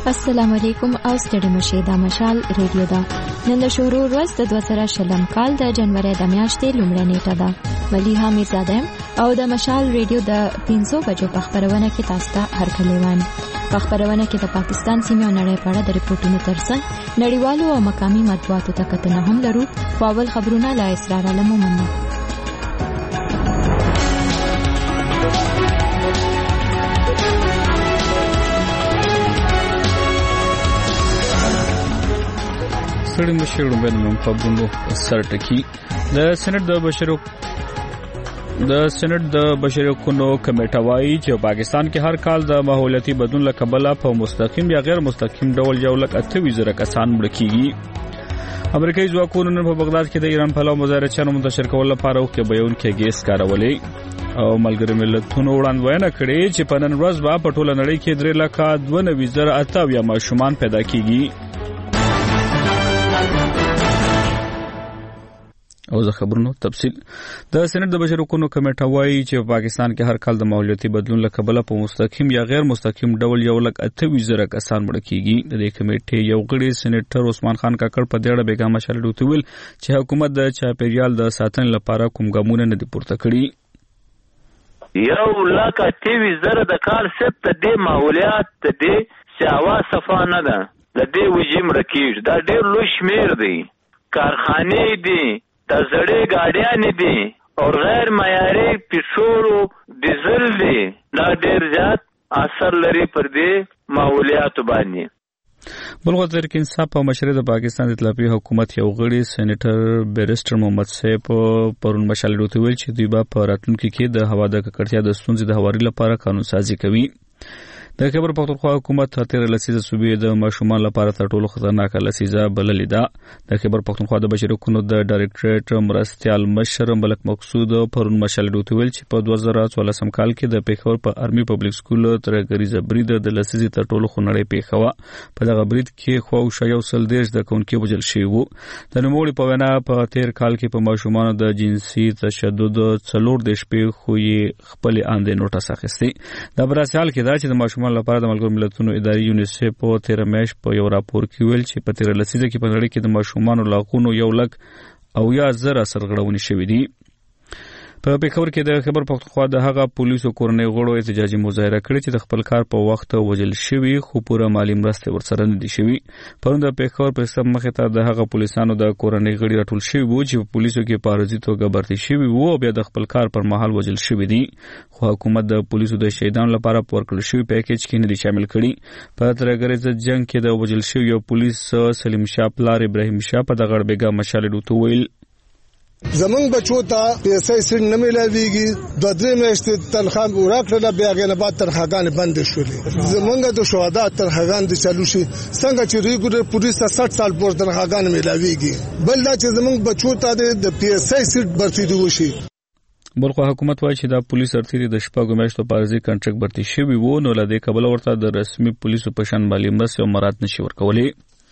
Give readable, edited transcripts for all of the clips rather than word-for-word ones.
السلام علیکم او ستړي مشه دا مشال ریډیو دا نن د شروع ورځ د 2020 کال د جنوري د میاشتې لومړۍ نیټه ده. ولی حمید زاده او د مشال ریډیو د 300 بجو په خبرونه کې تاسو ته هرکلیوان په خبرونه کې د پاکستان سیمې او نړۍ په اړه د ریپورتونو ترڅنګ نړیوالو او مقامي مطبوعاتو ته کتنه هم لرو. اول خبرونه لا اسرار علمومنه. سړي مشرو باندې خبرونو سر ټکی د سېنات د بشري حقوقو کمیټه وايي چې پاکستان کې هر کال د ماحولیاتي بدلون له کبله په مستقیم یا غیر مستقیم ډول یو لک 28,000 کسان مړ کیږي. امریکایي ځواکونو نن په بغداد کې د ایران په لور مظاهرچیانو منتشر کول لپاره وکړي بیان کې ګیس کارولې او ملګری ملتونو وړاندوینه کړې چې په نن ورځ په ټوله نړۍ کې 3,92,000 ماشومان پیدا کیږي. او زه خبرونو تفصیل د سېنات د بشري حقوقو کمیټه وايي چې په پاکستان کې هر کال د ماحولیاتي بدلون له کبله په مستقیم یا غیر مستقیم ډول 1,28,000 کسان مړ کیږي. د دې کمیټې یو غړي سېنیټر عثمان خان کاکړ په دې اړه بیګا مشال ویل چې حکومت د چاپیریال د ساتنې لپاره کوم ګامونه نه دي پورته کړي. 1,28,000 د کال سپ ته د ماحولیات د سیاوا صفه نه ده د دې وجیم رکیږي. دا ډېر لوی شمیر دی. کارخانه دي د زړې ګاډیانې دي او غیر معیاري پټرول او ډیزل دي. دا ډېر زیات اثر لري پر دې ماحولیاتو باندې. بلغه تحریک انصاف په مشرۍ د پاکستان د اطلاعي حکومت یو غړي سېنیټر بیرسټر محمد صاحب پرون مشال ویل چې دوی په راتلونکي کې د هوا د ککړتیا د ستونزې د هواري لپاره قانون سازي کوي. د خیبر پختونخوا حکومت تیر لسیزه صوبې د ماشومان لپاره تر ټولو خطرناک لسیزه بللې ده. د خیبر پختونخوا د بشري حقوقو د ډایریکټریټ مرستيال مشر ملک مقصود پرون مشال ویل چې په 2014 کال کې د پیښور په ارمي پبلک سکول تر غریزه برید د لسیزه تر ټولو خنړې پیښوا. په دغه برید کې خو شایو سل دیش د کونکي وجل شي وو. د نوموړي په وینا په تیر کال کې په ماشومان د جنسي تشدد 4 دیش پیښوي خپل اندې نوټس اخیستي. د براسال کې دا چې د ماشومان لپاره د ملګرو ملتونو ادارې یونیسف په 13 میاشت په یو راپور کې ویل چې په 13 لسیزه کې په نړۍ کې د ماشومانو لاقونو 1,00,000 سرغړونې شوې دي. په پیښور کې د خیبر پختونخوا د هغه پولیسو کورنۍ غړو احتجاجي مظاهره کړې چې د خپل کار په وخت وژل شوی خو پوره مالی مرسته ورسره نه دي شوی. پرون د پیښور په سم مخه ته د هغه پولیسانو د کورنۍ غړي راټول شوی وو چې په پولیسو کې پارځي توګه برتي شوی وو او بیا د خپل کار پر مهال وژل شوی دي. خو حکومت د پولیسو د شهیدانو لپاره ورکړل شوی پیکیج کې نه دي شامل کړي. په ترګریز جنگ کې د وژل شوی یو پولیس سلیم شاه پلار ابراهیم شاه په دغه بیګا مشال ویل زمنګ بچو ته پیسې سن نه ملاويږي. 2-3 میاشتې تنخواه ورکړل بیا غنه بعد تنخواهګان بند شولې. زمنګ د شهدا تنخواهګان د چالو شي څنګه چې ریګولر پولیس 60 سال پور تنخواهګان ملاويږي. بل دا چې زمنګ بچو ته د پیسې سټ برتي دی وشي. بلخو حکومت وايي چې دا پولیس ارتيري د شپږو میاشتو په عرضي کنټریکټ برتي شوی وو نو لدې کبل ورته د رسمي پولیسو په شان مالی مرسته او مراد نشي ورکولې.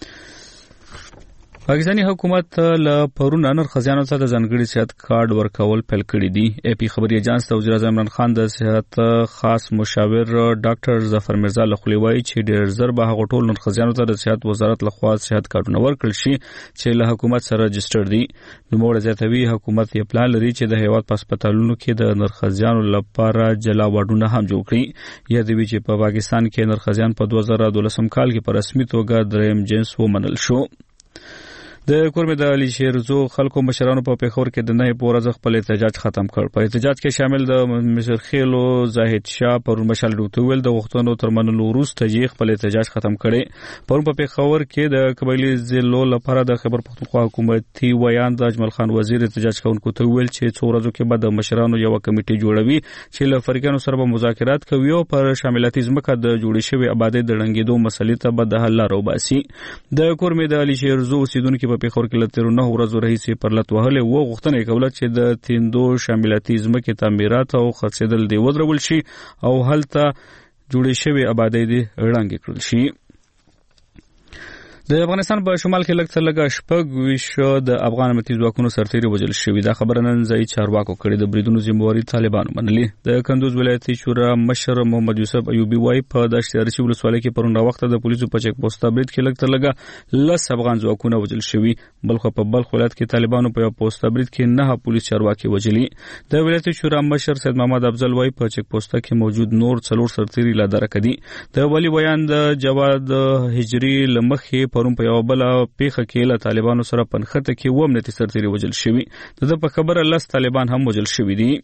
پاکستاني حکومت له پرون نرخزیانو ته د ځانګړي صحت کارت ورکول پیل کړی دی. اے پی خبري ایجنس د وزیر اعظم عمران خان د صحت خاص مشاور ډاکټر ظفر مرزا لخوا وایي چې ډېر زر به هغه ټول نرخزیانو ته د صحت وزارت لخوا صحت کارتونه ورکړل شي چې له حکومت سره رجسټر دي. نوموړی زیاتوي حکومت یې پلان لري چې د هیواد په هسپتالونو کې د نرخزیانو لپاره جلا واډونه هم جوړ کړي. یادوي چې په پاکستان کې نرخزیان په 2012 کال کې په رسمي توګه دریم جنس ومنل شو. د کورمه د علي شیرزو خلکو مشرانو په پیښور کې د نه پورز خپل احتجاج ختم کړ. په احتجاج کې شامل د مشر خیلو زاهد شاه پر مشال ویل د وختونو ترمنلو وروسته یې خپل احتجاج ختم کړي. پر په پیښور کې د قبایلی ضلعو لپاره د خیبر پختونخوا حکومتي ویان د اجمل خان وزیر احتجاج کوونکو ته ویل چې څو ورځې کې بعد مشرانو یو کمیټه جوړوي چې له فریقانو سره مذاکرات کوي او پر شاملاتي ځمکه د جوړې شوی آبادی د رنګیدو مسلې ته به د حل لار وباسي. د کورمه د علي شیرزو اوسیدونکو په پیښور کې لته 9 ورځې رئیس پرلط وهله و غوښتنه کوله چې د تیندو شاملاتي ځمکې تعمیرات او خرڅېدل دی ودرول شي او هلته جوړې شوی آبادی دی رنګ کړل شي. د افغانستان په شمال کې لږ څه لږه شپږ ویشت د افغان امنیتي ځواکونو سرتیري وژل شوي. دا خبره نن ځایي چارواکو کړې. د بریدونو ذمہواري طالبانو منلې. د کندوز ولایتي شورا مشر محمد یوسف ایوبي وايي په دشت ارچي ولسوالۍ کې پرون وخت د پولیسو په چک پوسټ برید کې لږ څه لږه 10 افغان ځواکونه وژل شوي. بلخ په بلخ ولایت کې طالبانو په پوسټ برید کې 9 پولیس چارواکي وژلي. د ولایتي شورا مشر سید محمد افضل وايي په چک پوسټ کې موجود نور 4 سرتیري لا درک دي. د ولی بیان د جواد هجری لمخې پرون په یو بل پیخه کې له طالبانو سره پنخته کې و امنیتي سرتیري وژل شوي. د په خبره 10 طالبان هم وژل شوي دي.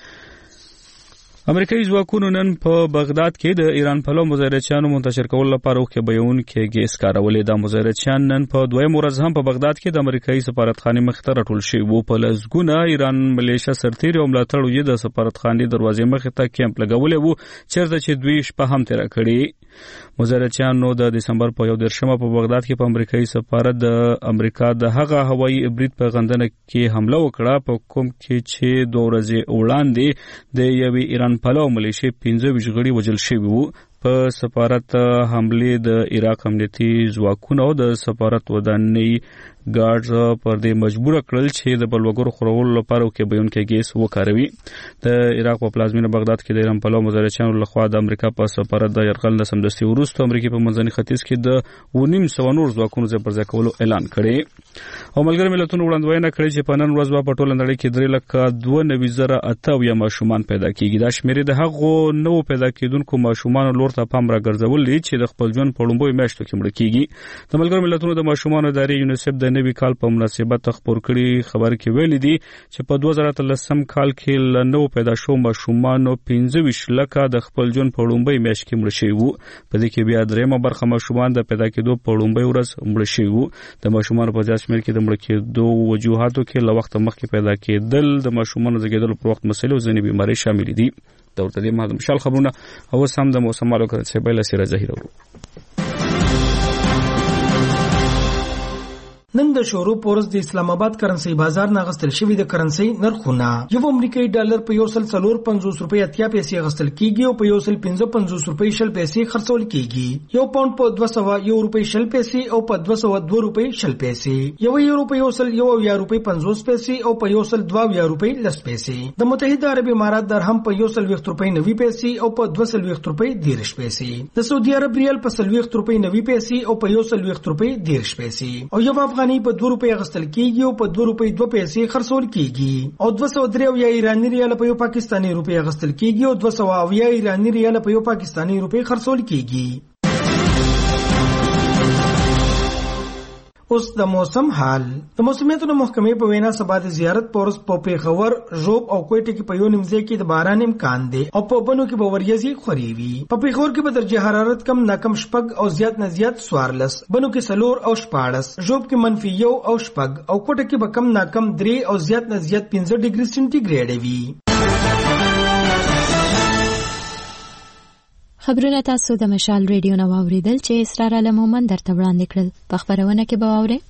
امریکایي ځواکونو نن په بغداد کې د ایران پلو مظاهرچیانو منتشر کولو لپاره وکړه بیان کې ګیس کارولې. د مظاهرچیان نن په دویم ورځ هم په بغداد کې د امریکایي سفارتخانې مخ ته راټول شوي وو. په لزګونه ایران ملیشیا سرتیري او ملاتړو یې د سفارتخانې دروازې مخ ته کیمپ لګولې وو چیرته چې دوی شپه هم تیر کړي. مظاهرچیانو د دسمبر په 1 په بغداد کې په امریکایي سفارت د امریکا د هغه هوایي برید په غندنه کې حمله وکړه په کوم کې چې 2 ورځې وړاندې د یوې ایران پلو ملیشیا 15 غړي وژل شوي وو. په سفارت حمله د عراق امنیتي ځواکونو او د سفارت ودانۍ ګارډز پر دې مجبور کړل چې د بلوګر خورولو لپاره کې بیان کې ګیس وکاروي. د عراق په پلازمینه بغداد کې د ایران پلو مظاهرچیانو لخوا د امریکا په سفارت د يرغل د سمدستي وروسته امریکا په منځني ختیځ کې د 900 نور ځواکونو ځای پر ځای کولو اعلان کړی. او ملګری ملتونو وړاندوینه کړې چې په نن ورځ په ټوله نړۍ کې 3,92,000 ماشومان پیدا کیږي. دا شمېر د هغو نو پیدا کیدونکو ماشومان لور ته پام راګرځول دي چې د خپل ژوند په لومړیو میاشتو کې مړ کیږي. د ملګرو ملتونو د ماشومان ادارې یونیسف د نوي کال په مناسبت خبر کړي خبر کې ویل دي چې په 2013 کال کې ل نو پیدا شو ماشومان 25 لکه د خپل ژوند په لومړی میاشت کې مړ شوي وو. په دې کې بیا درېمه برخه ماشومان د پیدا کېدو په لومړی ورځ مړ شوي وو. د ماشومان په ځای شمېر کې د مړ کېدو وجوهاتو کې له وخت مخکې پیدا کېدل د ماشومان زیږیدلو پر وخت مسلې او ځینې بیمارۍ شامل دي. د ورته دې مهال مشال خبرونه او سم د موسم مالو کړه چې بل سره ظاهر وو. نن د شورو پورس د اسلام آباد کرنسي بازار نه غستل شوی د کرنسي نرخونه یو امریکایي ډالر په 1.450 روپۍ 80 پیسې غستل کیږي او په 1.55 روپۍ 60 پیسې خرڅول کیږي. یو پاوند په 201 روپۍ 60 پیسې او په 202 روپۍ 60 پیسې. یو یورو په 1.1 روپۍ 50 پیسې او په 1.2 روپۍ 10 پیسې. د متحده عرب امارات درهم په 1.20 روپۍ 90 پیسې او په 2.20 روپۍ 10 پیسې. د سعودي عرب ریال په 1.20 روپۍ 90 پیسې او په 1.20 روپۍ 10 پیسې. او یو افغاني په 2 روپۍ غستل کیږي او په 2 روپۍ 2 پیسې خرڅول کیږي. او 203 ایرانی ریال په یو پاکستانی روپۍ غستل کیږي او 200 ایرانی ریال په یو پاکستانی روپۍ خرڅول کیږي. اوس د موسم حال. د موسمیاتو محکمې په وینا سبا د زیارت پورس په پیښور، ژوب او کوټه کې په یو نیمځای کې د باران امکان دی او په بنو کې به وریځي خوري وي. په پیښور کې به درجه حرارت کم ناکم شپږ او زیات نه زیات 14، بنو کې 4 او 14، ژوب کې -1 او شپږ او کوټه کې به کم ناکم 3 او زیات نه زیات 15 ډیګري سنټیګریډ وي. خبرونه تاسو د مشال ریډیو نو اوریدل چې اسرار علم مومن درته وړاندې کړل. په خبرونه کې به واورئ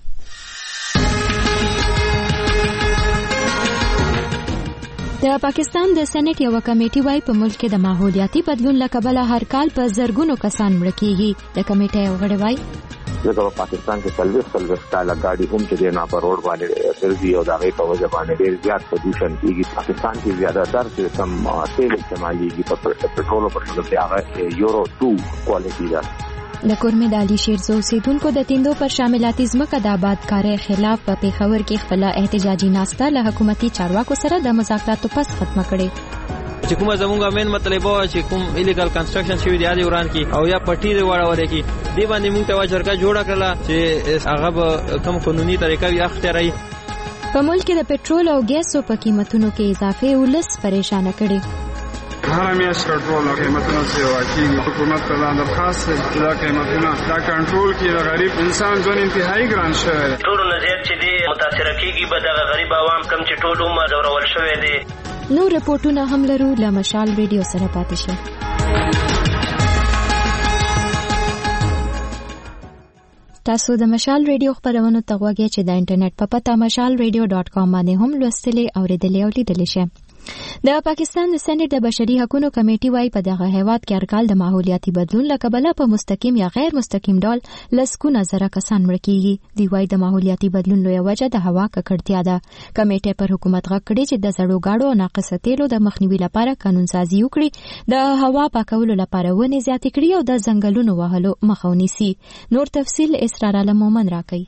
د پاکستان د سېنات یو کمیټي وايي په ملک کې د ماحولیاتي بدلون لکبله هر کال په زرګونو کسان مړ کیږي. د کمیټې یو غړی وايي دغه پاکستان کې 40 کاله گاډي هم چې نه پر روډ باندې ګرځي او دغه په وجه باندې ډېر زیات پولوشن کیږي. پاکستان کې زیاتره چې کم تیل استعماليږي په پټرول په شکل کې هغه یورو 2 کوالټي ده. د کورمې د علي شیرزو اوسیدونکو د تیندو پر شاملاتي ځمکه د آبادکارۍ خلاف په پیښور کې خپل احتجاجي ناسته له حکومتي چارواکو سره د مذاکراتو پس ختمه کړې. چې کومه زمونږه مین مطلب و چې کوم ایلیګل کنسټرکشن شوی دی د وران کې او یا پټی دی وړاوړې کې دی باندې موږ ته جرګه جوړه کړله چې هغه کوم قانوني طریقه وي اختیاري. په ملک کې د پټرول او ګیسو په قیمتونو کې اضافه ولس پریشان کړي. هر میاشت کنټرول قیمتونه سیوا کیږي. حکومت ته دا درخواست دی دا قیمتونه دا کنټرول کړي. د غریب انسان ژوند انتهایی ګران شوی دی. ټول نظر چې دی متاثر کیږي به د غریب عوام کم چې ټول عمر زورول شوی دی. نو رپورټونه هم لرو له مشال ریډیو سره پاتې شئ. تاسو د مشال ریډیو خبرونو ته غوږی چې د انټرنیټ په پته mashalradio.com باندې هم لوستلی او ریډلی او لیدلی شئ. د پاکستان د سېنات د بشري حقوقو کمیټې وايي په دغه هیواد کې هرکال د ماحولیاتي بدلون له کبله په مستقیم یا غیر مستقیم ډول لسګونه زره کسان مړه کیږي. دوی وايي د ماحولیاتي بدلون لویه وجه د هوا ککړتیا ده. کمیټې پر حکومت غږ کړی چې د زړو ګاډو او ناقصه تیلو د مخنیوي لپاره قانون سازي وکړي، د هوا پاکولو لپاره ونې زیاتې کړي او د ځنګلونو وهلو مخه ونیسي. نور تفصیل اسرار علم مومن راکوي.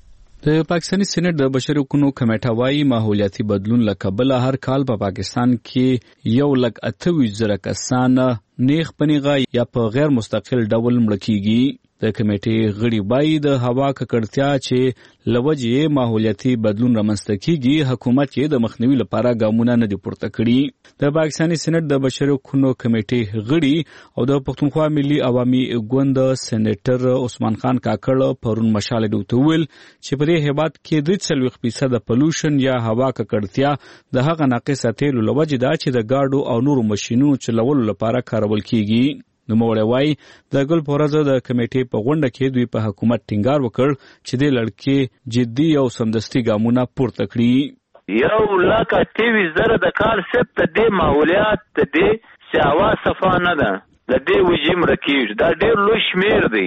د پاکستاني سېنات د بشري حقوقو کمیټه وايي ماحولیاتي بدلون له کبله هر کال په پاکستان کې 128,000 کسان نیغ پنیغه یا په غیر مستقل ډول مړه کیږي. د کمیټې غړي وايي د هوا ککړتیا چې لوجې ماحولیاتي بدلون رامنځته کیږي، حکومت یې د مخنیوي لپاره ګامونه نه دي پورته کړي. د پاکستاني سېنات د بشري حقوقو کمیټې غړي او د پښتونخوا ملي عوامي ګوند سېنیټر عثمان خان کاکړ پرون مشال ډوته ویل چې په دې هیواد کې 3% د پولوشن یا هوا ککړتیا د هغه ناقصه تیلو لوجې ده چې د ګاډو او نورو ماشينونو چلولو لپاره کارول کیږي. نو موړی وايي د ګل پورزه د کمیټې په غونډه کې دوی په حکومت ټینګار وکړ چې د لړکې جدي او سمدستي ګامونه پورته کړي. 1,28,000 د کال سپ ته د ماحولیات ته د سیاوا صفا نه ده د دې وجیم رکیږي. دا ډېر لوی شمیر دی.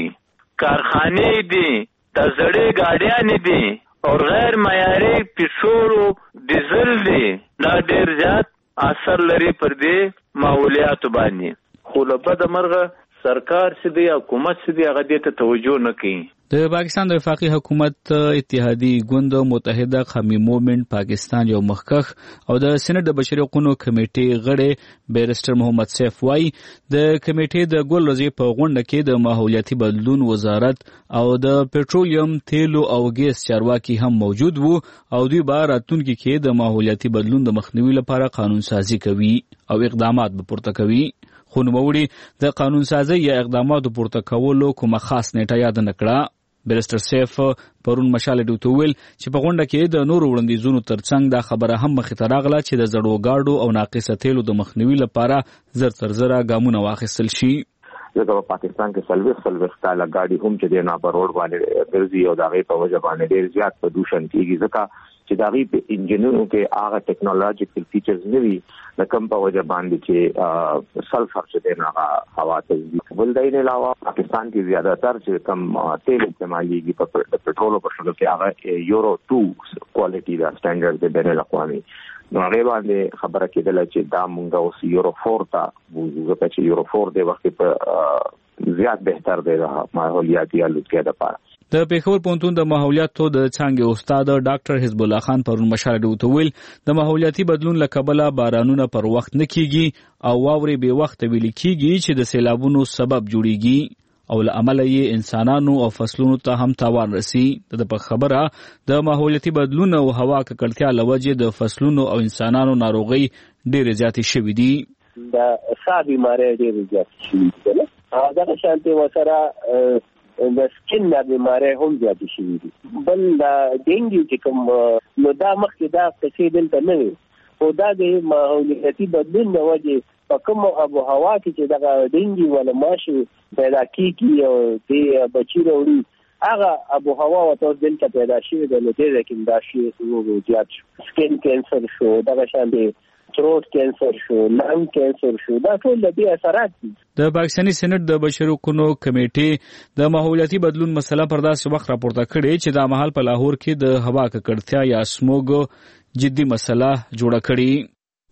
کارخانې دي، د زړې ګاډیانې دي او غیر معیاري پټرول او ډیزل دي. دا ډېر زیات اثر لري پر دې ماحولیات باندې. خو له بده مرغه سرکار چې دی حکومت چې دی هغه دې ته توجه نه کوي. د پاکستان د وفاقي حکومت اتحادی ګوند متحده قومي موومېنټ پاکستان یو مخکخ او د سېنات د بشري حقوقو کمیټې غړي بیرسټر محمد سیف وايي د کمیټې د ګل ورځې په غونډه کې د ماحولیاتي بدلون وزارت او د پېټرولیم تیلو او ګیس چارواکي هم موجود وو او دوی به راتلونکي کې د ماحولیاتي بدلون د مخنیوي لپاره قانون سازي کوي او اقدامات به پورته کوي. خو نوموړي د قانون سازي یا اقداماتو پورته کولو کومه خاص نیټه یاد نه کړه. بیرسټر سیف پرون مشال ډوته ویل چې په غونډه کې د نورو وړاندیزونو ترڅنګ دا خبره هم مخې ته راغله چې د زړو ګاډو او ناقصه تیلو د مخنیوي لپاره زر تر زره ګامونه واخیستل شي. ځکه په پاکستان کې 40 کاله ګاډي هم چې د نه پر روډ باندې ګرځي او دغه په وجه باندې ډېر زیات پردوشن کیږي. ځکه چې دغه په انجینونو کې هغه ټیکنالوژیکل فیچرز نه وي د کم په وجه باندې چې سلفر چې د نه هوا ته بل دای نه علاوه پاکستان کې زیاده تر چې کم تیل استعماليږي په پټرول په شکل کې هغه یورو 2 کوالټي دا سټانډرډ د بین الاقوامي. نو هغه باندې خبره کېدله چې دا مونږ اوس یورو 4 ته وځو چې یورو 4 د وخت په زیات بهتر دی د ماحولیاتي آلودګۍ لپاره. د پېښور پوهنتون د ماحولیاتو د څانګې استاد ډاکټر حزب الله خان پرون مشال ډوته ویل د ماحولیاتي بدلون له کبله بارانونه پر وخت نه کیږي او واورې به وخت ویل کیږي چې د سیلابونو سبب جوړیږي او له امله یې انسانانو او فصلونو ته هم تاوان رسي. د په خبره د ماحولیاتي بدلون او هوا ککړتیا لوجې د فصلونو او انسانانو ناروغي ډېرې زیاتې شوې دي. د سا بیماری ډېرې زیاتې شوې دي. دا شانتي وسره د سکین د بیماری هم زیاتې شوې دي. بل د ډینګي چې کوم نو دا مخکې دا قصې دلته نه وي او دا د ماحولیاتي بدلون د وجې په کوم ابو هوا کې چې دغه ډینګي ولا ماشي پیدا کیږي او د بچی وروړي هغه ابو هوا وته دلته پیدا شوی د لږه کې دا شی سوو زیات سکین کینسر شو دغه شان دي تروټ کینسر شو لنګ کینسر شو دا ټول د دې اثرات دي. د پاکستاني سېنات د بشري حقوقو کمیټې د ماحولیاتي بدلون مسله پر داسې وخت راپورته کړې چې دا مهال په لاهور کې د هوا ککړتیا یا سموګ جدي مسله جوړه کړې.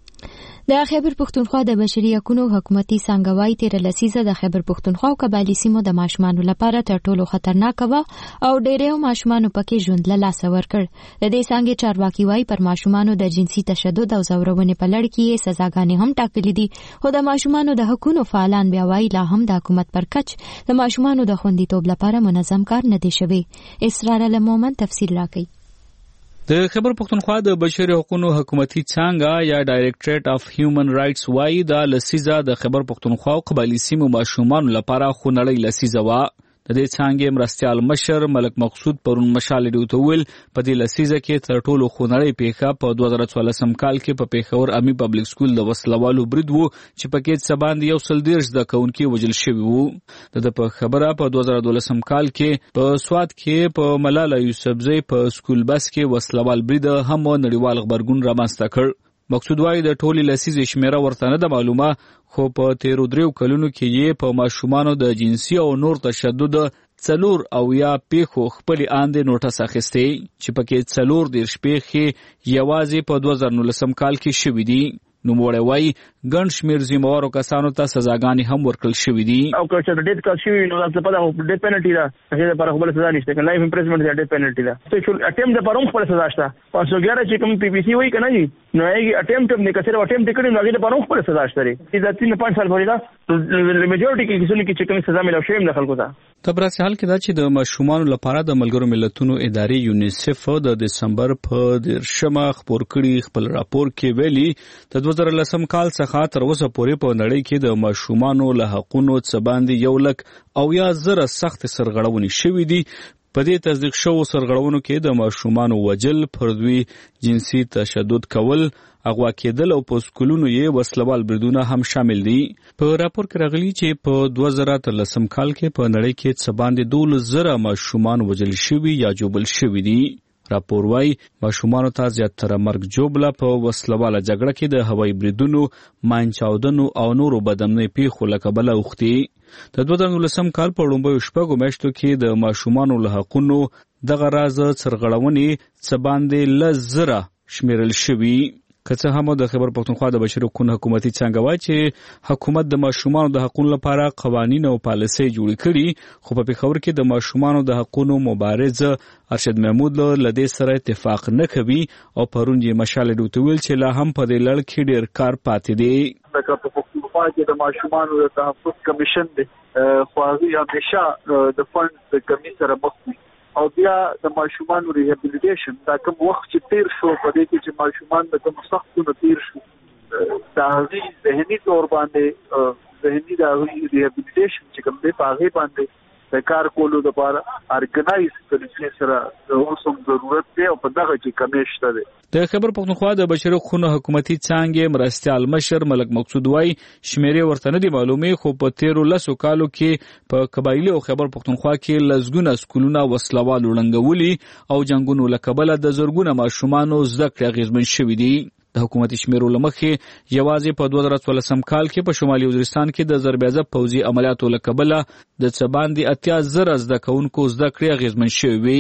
د خیبر پښتونخوا د بشري حقوقو حکومتي څانګه وايي تیر لسیزه د خیبر پښتونخوا او قبایلی سیمو د ماشومانو لپاره تر ټولو خطرناک و او ډېرو ماشومانو پکې ژوند له لاسه ورکړ. د دې څانګې چارواکي وايي پر ماشومانو د جنسي تشدد او زورونې په لړ کې سزاګانې هم ټاکلې دي. خو د ماشومانو د حقوقو فعالان بیا وايي لا هم د حکومت پر کچ د ماشومانو د خوندیتوب لپاره منظم کار نه دی شوی. اسرار علمومن تفصیل راکړي. د خیبر پښتونخوا د بشري حقوقو حکومتي څانګه یا ډایریکټریټ اف هیومن رائټس وايي د لسیزه د خیبر پښتونخوا او قبایلی سیمو ماشومان لپاره خونړۍ لسیزه وا. د دې څانګې مرستيال مشر ملک مقصود پرون مشال ډوته ویل په دې لسیزه کې تر ټولو خونړۍ پیښه په 2014 کال کې په پیښور امي پبلک سکول د وسلوالو برید وو چې پکې سباند یو سلدیرش د کونکي وجل شوی وو. د په خبره په 2012 کال کې په سواد کې په ملاله یوسفزئی په سکول بس کې وسلوال برید هم نړیوال خبرګون رامنځته کړ. مقصود وايي د ټولي لسیزې شمیره ورته نه ده معلومه، خو په تیرو 3 کلونو کې یې په ماشومانو د جنسي او نور تشدد 4 او یا پیښو خپلې اندې نوټس اخیستی چې پکې 14 پیښې یوازې په 2019 کال کې شوې دي. نوموړی وایي ګڼ شمېر ذمهوارو کسانو ته سزاګانې هم ورکړل شوې دي. او که چې ډیټ کال شوي نو څه پته ډیټ پینلټي ده، هغې لپاره خو بله سزا نشته، که لایف امپریزمنټ دی ډیټ پینلټي ده. اټیمپټ لپاره هم خپله سزا شته. 511 چې کوم پی پی سی وایي که نه جي نو هغې اټیمپټ هم دی، که صرف اټیمپټ یې کړي نو هغې لپاره هم خپله سزا شته دی. دا 3-5 سال پورې ده میجورټي کې کیسونو کې چې کومې سزا میلاو شوې د خلکو ته. په برعکس حال کې دا چې د ماشومانو لپاره د ملګرو ملتونو ادارې یونیسف د دسمبر په 10 خپور کړي خپل راپور کې ویلي د 2010 کال څخه تر اوسه پورې په نړۍ کې د ماشومانو له حقونو څخه باندې 1,000 سخت سرغړونې شوې دي. په دې تصدیق شوو سرغړونو کې د ماشومانو وجل، فردوي جنسي تشدد کول، اغوا کېدل او په سکولونو یې وسلوال بریدونه هم شامل دي. په راپور کې راغلي چې په 2013 کال کې په نړۍ کې څه باندې 12,000 ماشومان وجل شوي یا جوبل شوي دي. راپور وايي ماشومانو ته زیاتره مرګ جوبله په وسلواله جګړه کې د هوایي بریدونو، ماین چاودنو او نورو بدامنۍ پیښو له کبله اوښتي. د 2019 کال په لومړیو 6 میاشتو کې د ماشومانو له حقونو دغه راز سرغړونې څه باندې 10,000 شمیرل شوي. که څه هم د خیبر پښتونخوا د بشري حقوقو حکومتي څانګه وایي چې حکومت د ماشومانو د حقوقو لپاره قوانین او پالیسۍ جوړې کړي، خو په پېښور کې د ماشومانو د حقوقو مبارز ارشد محمود له دې سره اتفاق نه کوي او پرون یې مشال ډوته ویل چې لا هم په دې لړ کې ډېر کار پاتې دی. لکه په پښتونخوا کې د ماشومانو د تحفظ کمیشن دی، خو هغوی همیشه د فنډ د کمی سره مخ وي. او بیا د ماشومانو ریهابیلیټیشن دا کوم وخت چې تیر شو په دې کې چې ماشومان د کوم سختونو تیر شو د هغوی ذهني طور باندې ذهني د هغوی ریهابیلیټیشن چې کوم دی په هغې باندې د کار کولو لپاره ارګنایز طریقې سره اوس هم ضرورت دی او په دغه کې کمی شته دی. د خیبر پښتونخوا د بشري حقوقو حکومتي څانګې مرستیال مشر ملک مقصود وايي شمیرې ورته نه دي معلومې، خو په تیرو 10 کالو کې په قبایلي او خیبر پښتونخوا کې لسګونه سکولونه وسلوال وړنګولي او جنګونو له کبله د زرګونه ماشومانو زده کړې اغېزمن شوي دي. د حکومتي شمیرو له مخې یوازې په 2014 کال کې په شمالي وزیرستان کې د ضربېزه پوځي عملیاتو له کبله د څه باندې 80,000 زده کوونکو زده کړې اغېزمن شوي وي.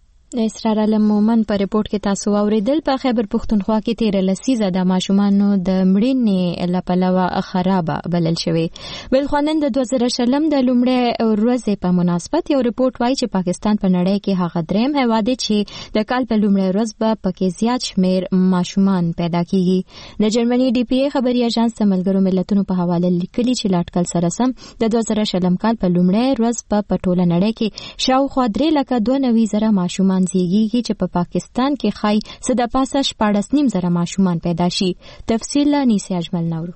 د اسرار علم مومن په ریپورت کې تاسو واوریدل په خیبر پښتونخوا کې 13 لسیزه د ماشومانو د مړینې لپاره خرابه بلل شوی. بل خوانند د 2020 د لومړۍ ورځې په مناسبت یو ریپورت وایي چې پاکستان په نړۍ کې هغه دریم هیواد دی چې د کال په لومړۍ ورځ به پکې زیات شمیر ماشومان پیدا کیږي. د جرمني ډي پی ای خبري اژانس د ملګرو ملتونو په حواله لیکلي چې لاټکل سره سم د 2020 کال په لومړۍ ورځ په ټوله نړۍ کې شاوخوا 3,92,000 ماشومان زیږیږي چې په پاکستان کې خای صد پاسه 14,500 ماشومان پیدا شي. تفصیل نیسي اجمل نورو.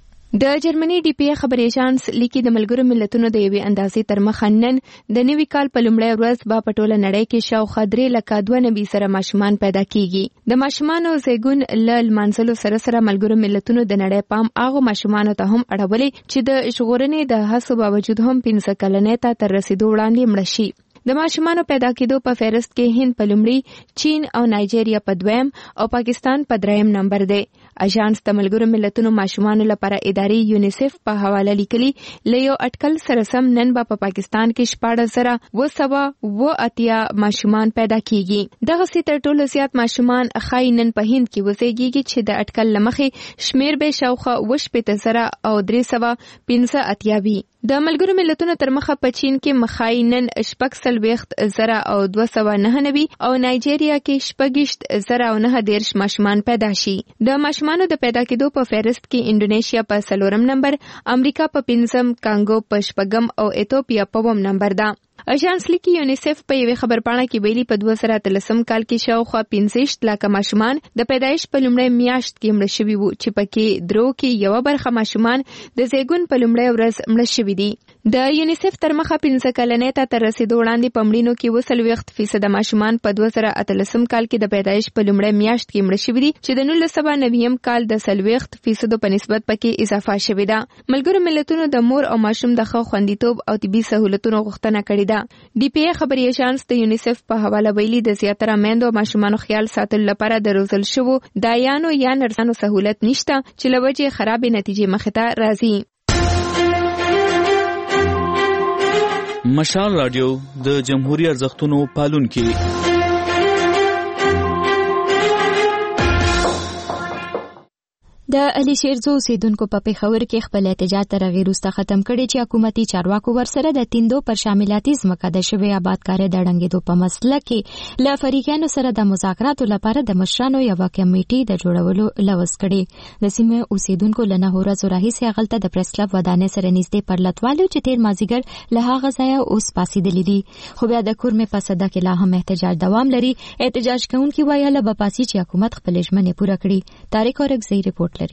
د جرمني ډي پی ای خبري اژانس لیکي د ملګرو ملتونو د یوې اندازې تر مخه نن د نوي کال په لومړۍ ورځ به په ټوله نړۍ کې شاوخوا 3,92,000 ماشومان پیدا کیږي. د ماشومانو زیږون له لمانځلو سره ملګرو ملتونو د نړۍ پام هغه ماشومانو ته هم اړولې چې د ژغورنې د هڅو باوجود هم 15 کلنۍ ته تر رسیدو وړاندې مړه شي. د ماشومانو پیدا کېدو په فهرست کې هند په لومړي، چین او نایجیریا په دویم او پاکستان په دریم نمبر دی. اژانس د ملګرو ملتونو ماشومانو لپاره ادارې یونیسف په حواله لیکلي له یو اټکل سره سم نن به په پاکستان کې 14,980 ماشومان پیدا کیږي. دغه سي تر ټولو زیات ماشومان خای نن په هند کې وزېږي چې د اټکل لمخې شمیر به شاوخوا 15,000 او 315 وي. د ملګرو ملتونو تر مخه په چین کې مخای نن 46,000 او 299 او نایجیریا کې 46,090 ماشومان پیدا شي. د ماشومانو د پیدا کېدو په فهرست کې انډونیشیا په 4 نمبر، امریکا په 5، کانګو په 6 او ایتوپیا په 1 نمبر ده. اژانس لیکي یونیسف په یوې خبرپاڼه کې ویلي په 2013 کال کې شاوخوا 65 لکه ماشومان د پیدایش په لومړۍ میاشت کې مړه شوي وو چې پکې درو کې یو برخه ماشومان د زیږون په لومړۍ ورځ مړه شوي دي. د یونیسف تر مخه 15 کلنۍ ته تر رسیدو وړاندې په مړینو کې 40% ماشومان په 2013 کال کې د پیدایش په لومړۍ میاشت کې مړه شوي دي چې د 1990 کال د 40% په نسبت پکې اضافه شوې ده. ملګرو ملتونو د مور او ماشوم د ښه خوندیتوب او طبي سہولتونو غوښتنه کړې ده ده. ډي پی ای خبري ایجنس د یونیسف په حواله ویلي د زیاتره میندو او ماشومانو خیال ساتل لپاره د روزل شوو دایانو یا نرسانو سہولت نشته چې لوجه خراب نتیجې مخ ته راځي. مشال رادیو د جمهوریت ارزښتونو پالونکي. د علي شیرزو اوسیدونکو په پېښور کې خپل احتجاج تر هغې وروسته ختم کړی چې حکومتي چارواکو ورسره د تیندو پر شاملاتي ځمکه د شوې آبادکارۍ د ړنګېدو په مسله کې له فریقانو سره د مذاکراتو لپاره د مشرانو یوه کمیټې د جوړولو لوز کړی. د سیمې اوسیدونکو له 9 ورځو راهیسې هغلته د پریس کلب ودانۍ سره نږدې پرلتوالی چې تېر مازدیګر له هغه ځایه اوس پاسېدلي دي، خو بیا د کورمې په صده کې لا هم احتجاج دوام لري. احتجاج کوونکي وایي هله به پاسي چې حکومت خپلې ژمنې پوره کړي. طارق اورکزی رپورټ لري.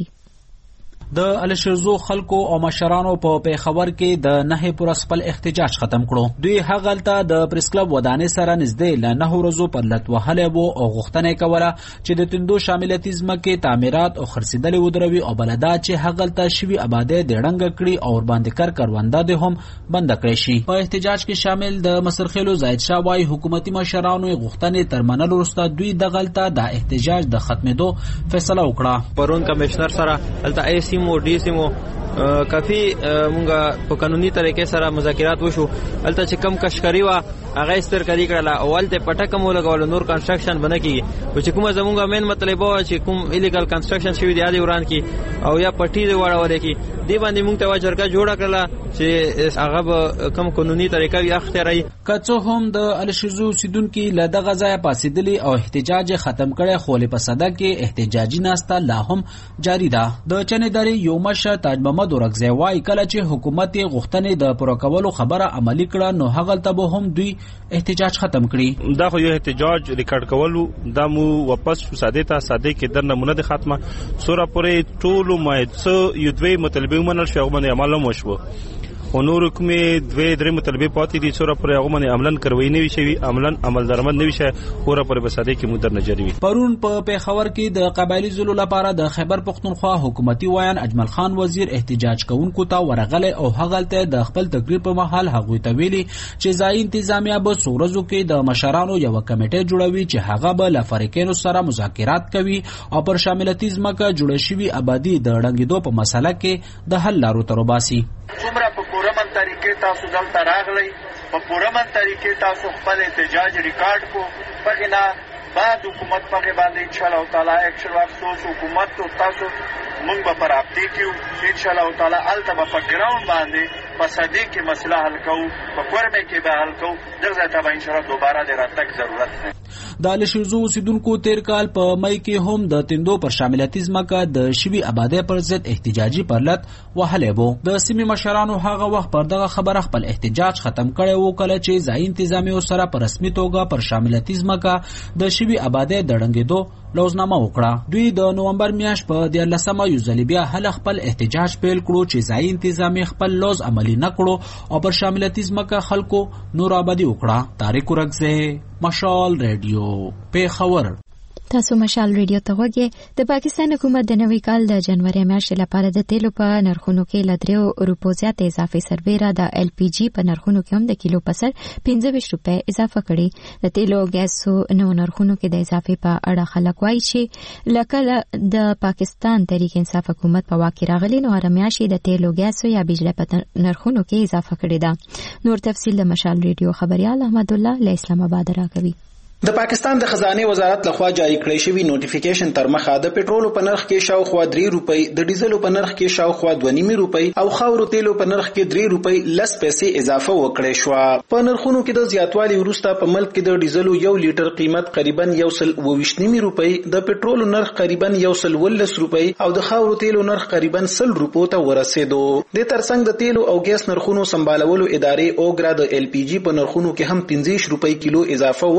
د الشرزو خلکو او مشرانو په پیښور کې د 9 پورس خپل احتجاج ختم کړو. دوی هغلته د پریس کلب ودانۍ سره نږدې له 9 ورځو پر لټ وهلې وو او غوښتنه کوله چې د تیندو شاملتي ځمکې تعمیرات او خرڅېدلې ودروي او بلدا چې هغلته شوي آبادی د ړنګ کړي او ورباندې کرونده د هم بند کړی شي. په احتجاج کې شامل د مصرخیلو زاید شاه وايي حکومتي مشرانو غوښتنې تر منلو وروسته دوی دغلته د احتجاج د ختمېدو فیصله وکړه. پرون کمشنر سره الته ای سیمو ډي سیمو کافي مونږه په قانوني طریقې سره مذاکرات وشو. الته چې کم کشکری وا هغه استر کړی کړه اول ته پټه کوم لګول نور کنستراکشن بنه کیږي چې کومه زمونږه مین مطلب و چې کوم ایلیګل کنستراکشن شوی دی عادي وران کی او یا پټي دی وړاوله کی دی باندې مونږ ته واجرګه جوړه کړله چې هغه کم قانوني طریقې وي اختیاري. کڅو هم د الشرزو سیدونکو له دغه ځای پاسېدلی او احتجاج ختم کړي، خو له پسده کې احتجاجي ناسته لا هم جاری ده. د چنیداري یو مشر تاج محمد اورکزی وايي کله چې حکومت غوښتنې د پوره کولو خبره عملی کړه نو هغلته به هم دوی احتجاج ختم کړي. دا خو یو احتجاج ریکارډ کولو دا مو واپس ساده کې در نمونه د خاتمه سوره پورې ټولو مایڅ یو دوی مطلبه منل شو غوښمنه عمل مو شو او نور کومې دوی درې مطلبه پاتې دي سوره پورې غوښمنه عملن کروي نه وي شي عمل درمن نه وي شي اوره پورې بساده کې مدر نه جری وي. پرون په پیښور کې د قبایلی زلو لپاره د خیبر پختونخوا حکومتي وایان اجمل خان وزیر احتجاج کوونکو ته ورغله او هغلته د خپل تقریر په محل هغوی ته ویلي چې ځای انتظامیه به سورزو کې د مشرانو یو کمیټه جوړوي چې هغه به له فریقانو سره مذاکرات کوي او پر شاملتي ځمکه جوړ شوی آبادی د ړنګېدو په مسله کې د حل لارو تر وباسي. څومره په پوره من طریقې تاسو دلته راغلی په پوره من طریقې تاسو خپل احتجاج ریکارډ کو پغینا بعد حکومت پغه باندې ان شاء الله تعالی اکشن واخلو. حکومت ته تاسو مونږ به پر اپډیټ کیو ان شاء الله تعالی الته په ګراوند باندې په صدې کې مسله حل کوو په کورمه کې به حل کوو دغه ته به ان شاء الله دوباره د راتګ ضرورت نه. د الشرزو اوسیدونکو تیر کال په مئی کې هم د تیندو پر شاملتي ځمکه د شوي آبادی پر ضد احتجاجي پرلت وهلې وو. د سیمې مشرانو هغه وخت پر دغه خبره خپل احتجاج ختم کړی وو کله چې ځای انتظامیو سره په رسمي توګه پر شاملتي ځمکه د شوي آبادی د ړنګېدو لوزنامه وکړه. دوی د نومبر میاشت په 14مه یو ځل بیا هله خپل احتجاج پیل کړو چې ځای انتظامی خپل لوز عملی نه کړو او پر شاملتي ځمکه خلکو نور آبادی وکړه. طارق اورکزی، مشال ریډیو، پیښور. تاسو مشال ریډیو ته وګورئ. د پاکستان حکومت د نوي کال د جنوري میاشتې لپاره د تیلو په نرخونو کې له 3 روپو زیات اضافي سربېره د ایل پی جی په نرخونو کې هم د کیلو په سر 25 روپۍ اضافه کړي. د تیلو او ګیسو نو نرخونو کې د اضافي په اړه خلک وایي چې لکه د پاکستان تحریک انصاف حکومت په واک کې راغلی نو هر میاشت د تیلو ګیسو یا بجلی په نرخونو کې اضافه کړي ده. نور تفصیل د مشال ریډیو خبريال احمد الله له اسلام آباد راکوي. د پاکستان د خزانه وزارت لخوا جاری کړی شوی نوټیفیکیشن تر مخه د پټرول په نرخ کې شاوخوا 3 روپۍ، د ډیزل په نرخ کې شاوخوا 2.5 روپۍ او خاورو تیلو په نرخ کې 3 روپۍ لس پیسې اضافه وکړې شو. په نرخونو کې د زیاتوالي وروسته په ملک کې د ډیزلو 1 لیټر قیمت تقریبا 1.29 روپۍ، د پټرول نرخ تقریبا 1.10 روپۍ او د خاورو تیلو نرخ تقریبا 100 روپو ته ورسېدو. د ترڅنګ د تیلو او ګیس نرخونو سمبالولو ادارې اوګرا د ایل پی جی په نرخونو کې هم 15 روپۍ کیلو اضافه وکړه او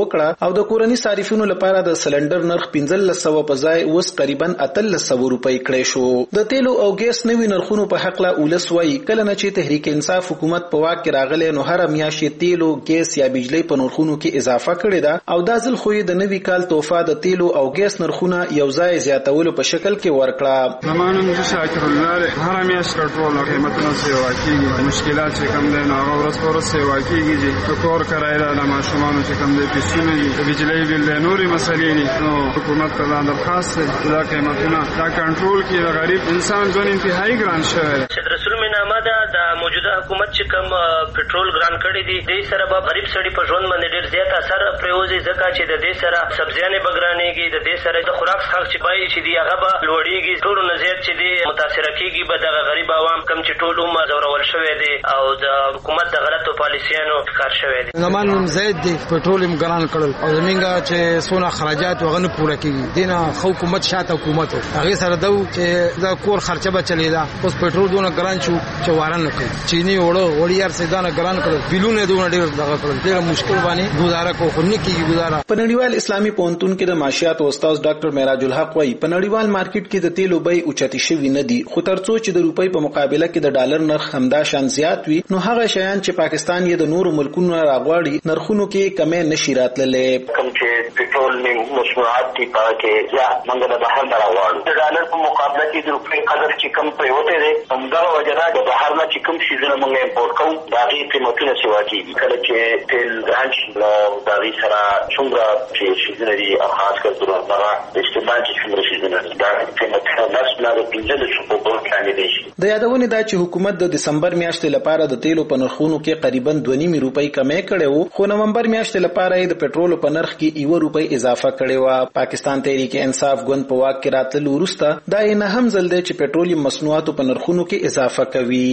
او د کورني صارفینو لپاره د سلندر نرخ 1500 په ځای اوس تقریبا 300 روپۍ کړی شو. د تیلو او ګیس نوي نرخونو په حق لا اولس وای کله نه چې تحریک انصاف حکومت په واک کې راغلی نو هر میاشت تیلو ګیس یا بجلی په نرخونو کې اضافه کړې ده او دا ځل خو د نوي کال توفه د تیلو او ګیس نرخونه یو ځای زیاتولو په شکل کې ورکړه. زمانم شاکر الله هر میاشت کنټرول او قیمتونه سیوا کیږي مشکلات چې کم دي نو هغه ورځ سیوا کیږي چې کور کرای د ماشومان چې کم دي پیسونه دي بجلی بیل د نوري مسلې دي نو حکومت ته درخواست دا قیمتونه دا کنټرول کړي د غریب انسان ځون انتهایی ګران شوی. رسول مینامه د موجوده حکومت چې کم پټرول ګران کړي دي د سره به غریب سړي په ژوند باندې ډیر زیات اثر پروزي ځکه چې د دې سره سبزیانې بګرانېږي د دې سره د خوراک څخه چې پای چې دی هغه به لوړېږي ټول نه زیات چې دی متاثر کیږي به د غریب عوام کم چې ټول عمر زورول شوی دی او د حکومت د غلطو پالیسیانو ښکار شوی دی. زمانم زید دی پټرول هم ګران کړل او زمونږه چې سونه خراجات وغنه پوره کیږي دینه حکومت شاته حکومت هغه سره دو چې د کور خرچه به چلیدا اوس پټرول دونه ګران شو چې وارن نکړي چینی وړي یار سیدانه ګران کړل بیلونه دونه ډیر دغه کړل ډیر مشکل باندې گزاره کو خو نه کیږي گزاره. په نړیوال اسلامي پونتون کې د معاشيات او استاد ډاکټر معراج الحق وايي په نړیوال مارکیټ کې د تیلو بیه اوچتي شوی نه دي خو ترڅو چې د روپۍ په مقابله کې د ډالر نرخ همدا شان زیات وي نو هغه شیان چې پاکستان یې د نورو ملکونو راغواړي نرخونو کې کمې نشي راتللې. کوم چې پټرول نه مصنوعات دي پاکه یا منګه د بهر راغواړي د ډالر په مقابله کې د روپۍ قدر چې کم پریوته دي همدا وجنا د بهر نه چې کوم شیزونه موږ امپورټ کوو دا غي قیمتونه سیوا کیږي کله چې تیل ګران شي نو دا غي سره څومره چې شیزونه دي او خاص کر دغه استعمال چې څومره شیزونه دا قیمتونه نسبت د 15 شپو په وړاندې دي. د یادونه دا چې حکومت د دسمبر میاشتې لپاره د تیلو په نرخونو کې تقریبا 2.5 روپۍ کمې کړې وو خو نومبر میاشتې لپاره د پټرول په نرخ کې 1 روپۍ اضافه کړې و. پاکستان تحریک انصاف ګوند په واک کې راتلو وروسته دا نه هم ځل دی چې پټرولیم مصنوعاتو په نرخونو کې اضافه کوي.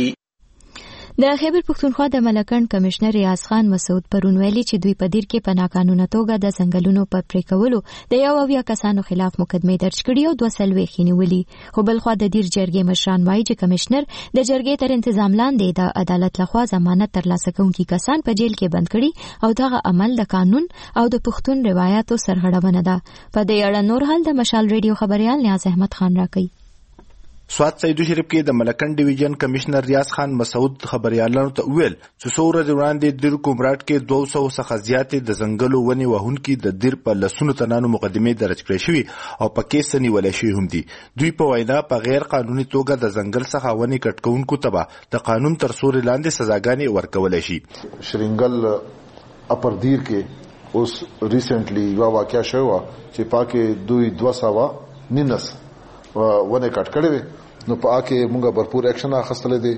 د خیبر پښتونخوا د ملکند کمشنر ریاض خان مسعود پرون ویلي چې دوی په دیر کې په ناقانونه توګه د ځنګلونو په پرې کولو د 1 کسانو خلاف مقدمې درج کړي او 2 خینولي خو بل خو د دیر جرګې مشران وایي چې کمشنر د جرګې تر انتظام لاندې د عدالت لخوا ضمانت ترلاسه کوونکي کسان په جیل کې بند کړي او دغه عمل د قانون او د پښتون روایتو سرغړونه ده. په دې اړه نور حال د مشال ریډیو خبريال نیاز احمد خان راکړي. سوات سیدو شریف کې د ملکند ډیویژن کمشنر ریاض خان مسعود خبريالانو ته ویل چې څوره وړاندې دیر کومراټ کې 200 څخه زیات د زنګلو ونی وهونکي د دیر په لسونو تنانو مقدمې درج کړې شوې او پکې سنی ولې شي هم دي. دوی په وینا په غیر قانوني توګه د زنګل څخه ونی کټکونکو تبع د قانون تر سوري لاندې سزاګانې ورکول شي. شرنګل اپر دیر کې اوس ریسنټلی یو واقعیا شوه چې پاکه دوی 299 ونه کټ کړي وي نو پاکه مونږه भरपूर ایکشن اخستل دي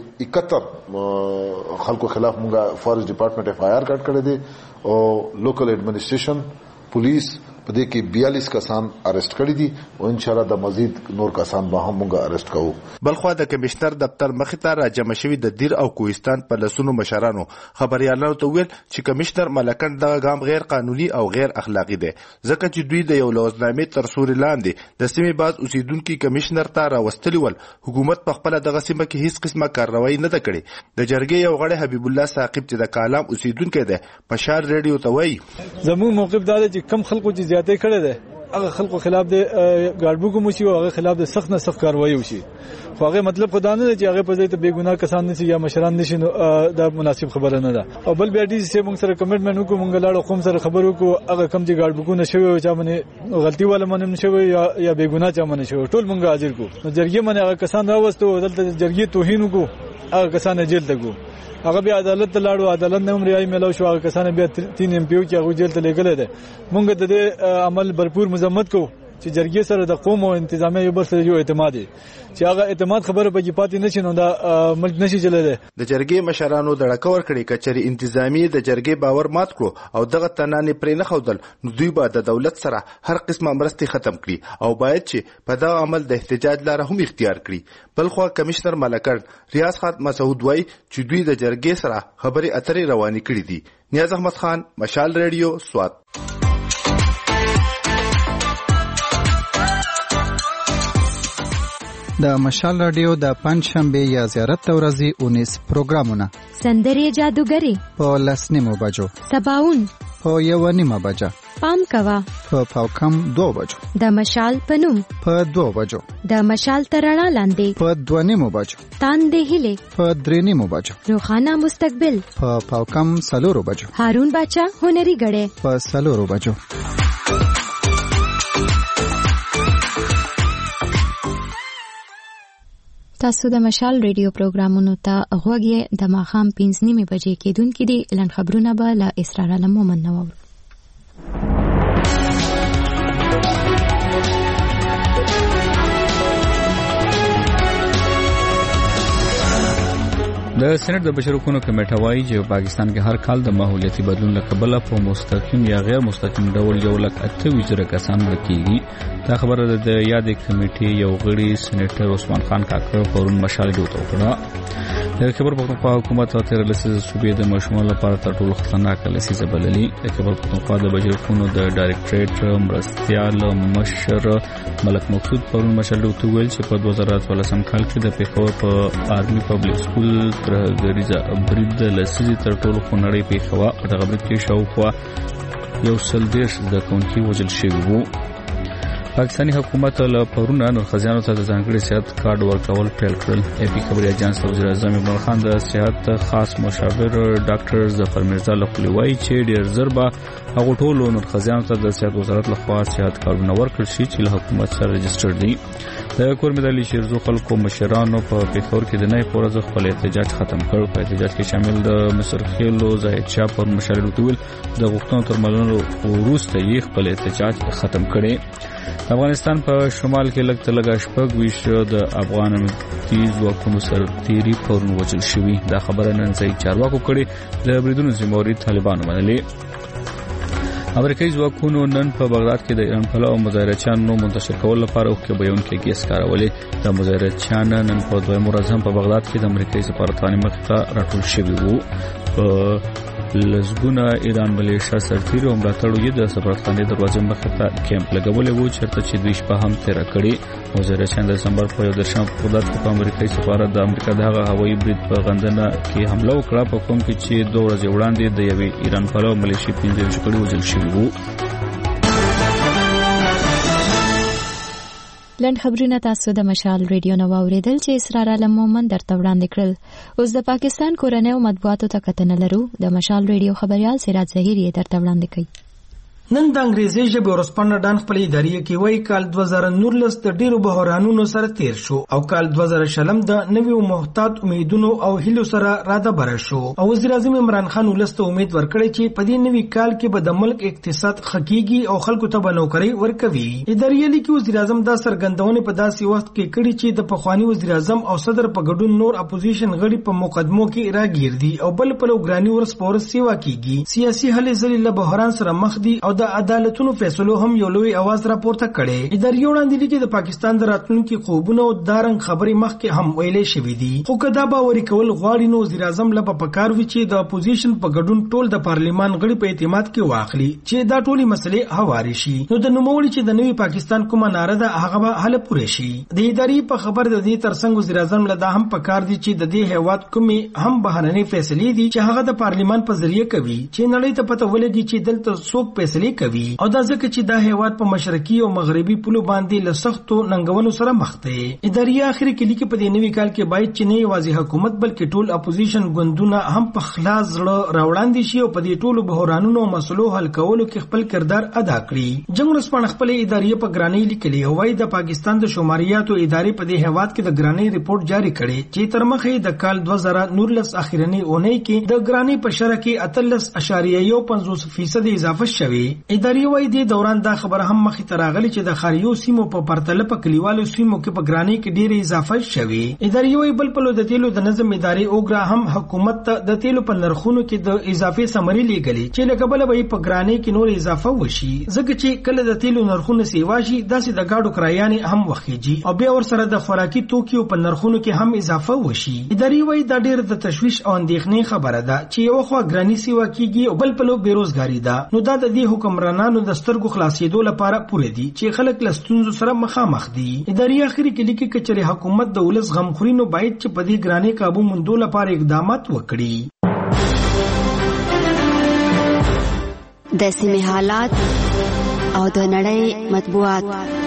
71 خلکو خلاف مونږه فارست ډپارټمنټ اف آی آر کټ کړي دي او لوکل ایڈمنسټریشن پولیس په دې کې 42 کسان اریسټ کړي دي او ان شاء الله د مزید نور کسان به هم مونږه اریسټ کوو. بلخو د کمشنر دفتر مخې ته راجمع شوی د دیر او کوهستان په لسونو مشرانو خبريالانو ته ویل چې کمشنر ملکند دغه ګام غیر قانوني او غیر اخلاقی دی ځکه چې دوی د یو لوزنامې تر سوري لاندې د سیمې باز اوسیدونکو کمشنر ته راوستلی ول حکومت په خپل دغه سیمه کې هیڅ قسمه کاروایی نه کړې. د جرګې یو غړی حبیب الله ثاقب چې د کالام اوسیدونکو دی په شار ریډیو ته وایي زموږ موقف دا دی چې کم خلکو چې زیاتې کړي دي هغه خلکو خلاف د ګاډبوګو مشي او هغه خلاف د سخت نه سخت کاروایی وشي خو هغه مطلب خدا نه چې هغه په ځای ته بے ګناه کسان نشي یا مشران نشي دا مناسب خبره نه ده. او بل بیا دې چې موږ سره کمټمنټ وکړو موږ لاړو قوم سره خبرو کو هغه کم چې ګاډبوګو نشوي چا باندې غلطي ولا منم نشوي یا بے ګناه چا باندې شوی ټول موږ حاضر کو نو جرګې باندې هغه کسان راوستو دلته جرګې توهین کو هغه کسان جیل ته کو هغه بیا عدالت ته لاړو عدالت نه مریای ملو شو هغه کسان بیا 3 ایم پی او کې هغه جیل ته لګل دي. موږ د دې عمل भरपूर مذمت کو چې جرګې سره د قوم او انتظامیه یو بل سره یو اعتماد دي چې هغه اعتماد خبره به پاتې نشي نو دا ملک نشي چلېده. د جرګې مشرانو د ډکور کړي کچري انتظامی د جرګې باور مات کړو او دغه تنانې پرې نه خودل نو دوی به د دولت سره هر قسمه مرستې ختم کړي او باید چې په دا عمل د احتجاج لاره هم اختیار کړي. بلخو کمشنر ملکند ریاض خان مسعود وای چې دوی د جرګې سره خبري اترې روانې کړي دي. نیاز احمد خان مشال ریډیو سوات. د مشال رادیو د پنځشنبه یا زیارت ورځې 19 پروګرامونه سندري جادوګری په 10:09 بجو سباون په 1:09 بجه پام کوا په پاوکم 2 بجو د مشال پنوم په 2 بجو د مشال ترڼا لاندې په 2:09 بجو تاندې هله په 3:09 بجو روخانه مستقبل په پاوکم 4 بجو هارون باچا هنري غړې په 4 بجو. تاسو د مشال ریډیو پروګرامونو ته غوږی د ماخام 5:30 بجې کېدونکې دي لن خبرونه به له اسرار علم مومن نوور. د سېنات د بشري حقوقو کمیټه وايي چې پاکستان کې هر کال د ماحولیاتي بدلون له کبله په مستقیم یا غیر مستقیم ډول 128 کسان مړه کیږي. دا خبره د یادې کمیټې یو غړي سېنیټر عثمان خان کاکړ پرون مشال ډیوټ وکړه. د خبر پښتونخوا حکومت او تیر لسیزه صوبې د مشمول لپاره تر ټولو خطرناک لسیزه بللې. د خبر پښتونخوا د بشري حقوقو د ډایریکټریټ مرستيال مشر ملک مقصود پرون مشال ډیوټ ویل چې په 2014 کال کې د پیښور په آرمي پبلک سکول غریزه برید لسیزه تر ټولو خنړې پیښوا او د غبرګ کې شاوخوا یو سل دیش د کونکي وجل شوی وو. پاکستانی حکومت له پرونه نرخزیانو ته د ځانګړي صحت کارت ورکول پیل کړل. اپی خبري اجانس وزیر اعظم عمران خان د صحت خاص مشاور ډاکټر ظفر مرزا لخوا وایي چې ډیر ضربه هغه ټولو نرخزیانو ته د صحت وزارت لخوا صحت کارتونه ورکړل شي چې له حکومت سره رجسټر دي. د کور مدالي شیرزو خلکو مشرانو په پیښور کې د نه پورز خپل احتجاج ختم کړ. په احتجاج کې شامل د مصر خېلو زاهد شاه پر مشرلو تول د غوښتنو تر ملونو وروسته یې خپل احتجاج ختم کړي. افغانستان په شمال کې لږ تلګه شپږ ویش د افغان تیز وکونو سرتيري پرون وجل شوی. دا خبره نن ځای چارواکو کړي د بریدونو ذمہواری طالبانو منلې. امریکایي ځواکونو نن په بغداد کې د ایران پلاو مظاهرچیانو منتشر کول لپاره وکړه بیان کې ګیس کارولې. د مظاهرچیان نن په دویم ورځ هم په بغداد کې د امریکایي سفارتخانې مخې ته راټول شوي وو. په لزګونه ایران ملیشیا سرتیري او ملاتړو یې د سفارتخانې دروازې مخې ته کیمپ لګولې وو چېرته چې دوی شپه هم تیر کړي. مظاهرچیان د دسمبر په 1 په بغداد کې په امریکایي سفارت د امریکا د هغه هوایي برید په غندنه کې حمله وکړه په کوم کې چې 2 ورځې وړاندې د یوې ایران پلاو ملیشیا 15 کړي وژل شوي وو. لند خبرونه تاسو د مشال ریډیو نو اوریدل چې اسرار علم مومن درته وړاندې کړل. اوس د پاکستان کورنۍ او مطبوعاتو ته کتنه لرو. د مشال ریډیو خبريال سراج ظهیری درته وړاندې کوي. نن د انګریزي ژبې ورسپانه ډان خپل ادارې کې وایي کال 2019 د ډیرو بحرانونو سره تیر شو او کال 2020 د نویو محتاط امیدونو او هیلو سره راده بر شو او وزیر اعظم عمران خان ولسته امید ورکړي چې په دې نوي کال کې به د ملک اقتصاد خکېږي او خلکو ته به نوکری ورکوي. ادارې لیکي وزیر اعظم دا سرګندونه په داسې وخت کې کړي چې د پخوانی وزیر اعظم او صدر په ګډون نور اپوزیشن غړي په مقدمو کې راګیر دي او بل په لوګرانی ورس پورس سیوا کیږي. سیاسي هلې ځلې له بحران سره مخ دي او د عدالتونو فیصلو هم یو لوی आवाज راپورته کړي. ادارې وړاندې لیکي د پاکستان د راتلونکي خوبونه او دارنګ خبرې مخکې هم ویلې شوې دي خو کدا باوري کول غواړي نو وزیر اعظم لپاره پکار وی چې د اپوزیشن په ګډون ټول د پارلیمان غړي په اعتماد کې واخلي چې دا ټولي مسلې هواري شي. نو د نوموړي چې د نوي پاکستان کومه ناره ده هغه به حل پوره شي. د ادارې په خبر د دې ترڅنګ وزیر اعظم له دا هم پکار دي چې د دې هیواد کومي هم بهرنۍ فیصلې دي چې هغه د پارلیمان په ذریعہ کوي چې نړۍ ته پته ولګي چې دلته څوک فیصلې کوي او دا ځکه چې دا هیواد په مشرقي او مغربي پولو باندې له سختو ننګونو سره مخ دی. ادارې اخري کې لیکي په دې نوي کال کې باید چې نه یوازې حکومت بلکې ټول اپوزیشن ګوندونه هم په خلاص زړه راوړاندې شي او په دې ټولو بحرانونو او مسلو حل کولو کې خپل کردار ادا کړي. جنگ رسپان خپل ادارې په ګرانۍ لیکلي او وايي د پاکستان د شماریاتو ادارې په دې هیواد کې د ګرانۍ ریپورت جاری کړي چې تر مخه د کال 2019 اخیرنی اونۍ کې د ګرانۍ په شرح کې 13.50% اضافه شوه. ادارې وايي د دوران دا خبره هم مخې ته راغلي چې د خاریو سیمو په پرتله په کلیوالو سیمو کې په ګرانۍ کې ډېره اضافه شوه. ادارې وايي بل په د تیلو د نظم ادارې اوګرا هم حکومت ته د تیلو په نرخونو کې د اضافي سمري لګلې چې لکبل به په ګرانۍ کې نور اضافه وشي ځکه چې کله د تیلو نرخونه سیوا شي داسې د گاډو کرایانې هم وخیږي او بیا ور سره د خوراکي توکیو په نرخونو کې هم اضافه وشي. ادارې وايي دا ډېر د تشویش او اندېښنې خبره ده چې یو خو ګرانۍ سیوا کیږي او بل په لو بیروزګاری ده. نو دا د دې حکمرانانو د سترګو خلاصېدو لپاره پوره دي چې خلک له ستونزو سره مخامخ دي. اداري اخري کې لیکي چې حکومت د ولس غمخورینو باید چې په دې ګرانې قابو موندو لپاره اقدامات وکړي. د سیمې حالات او د نړۍ مطبوعات.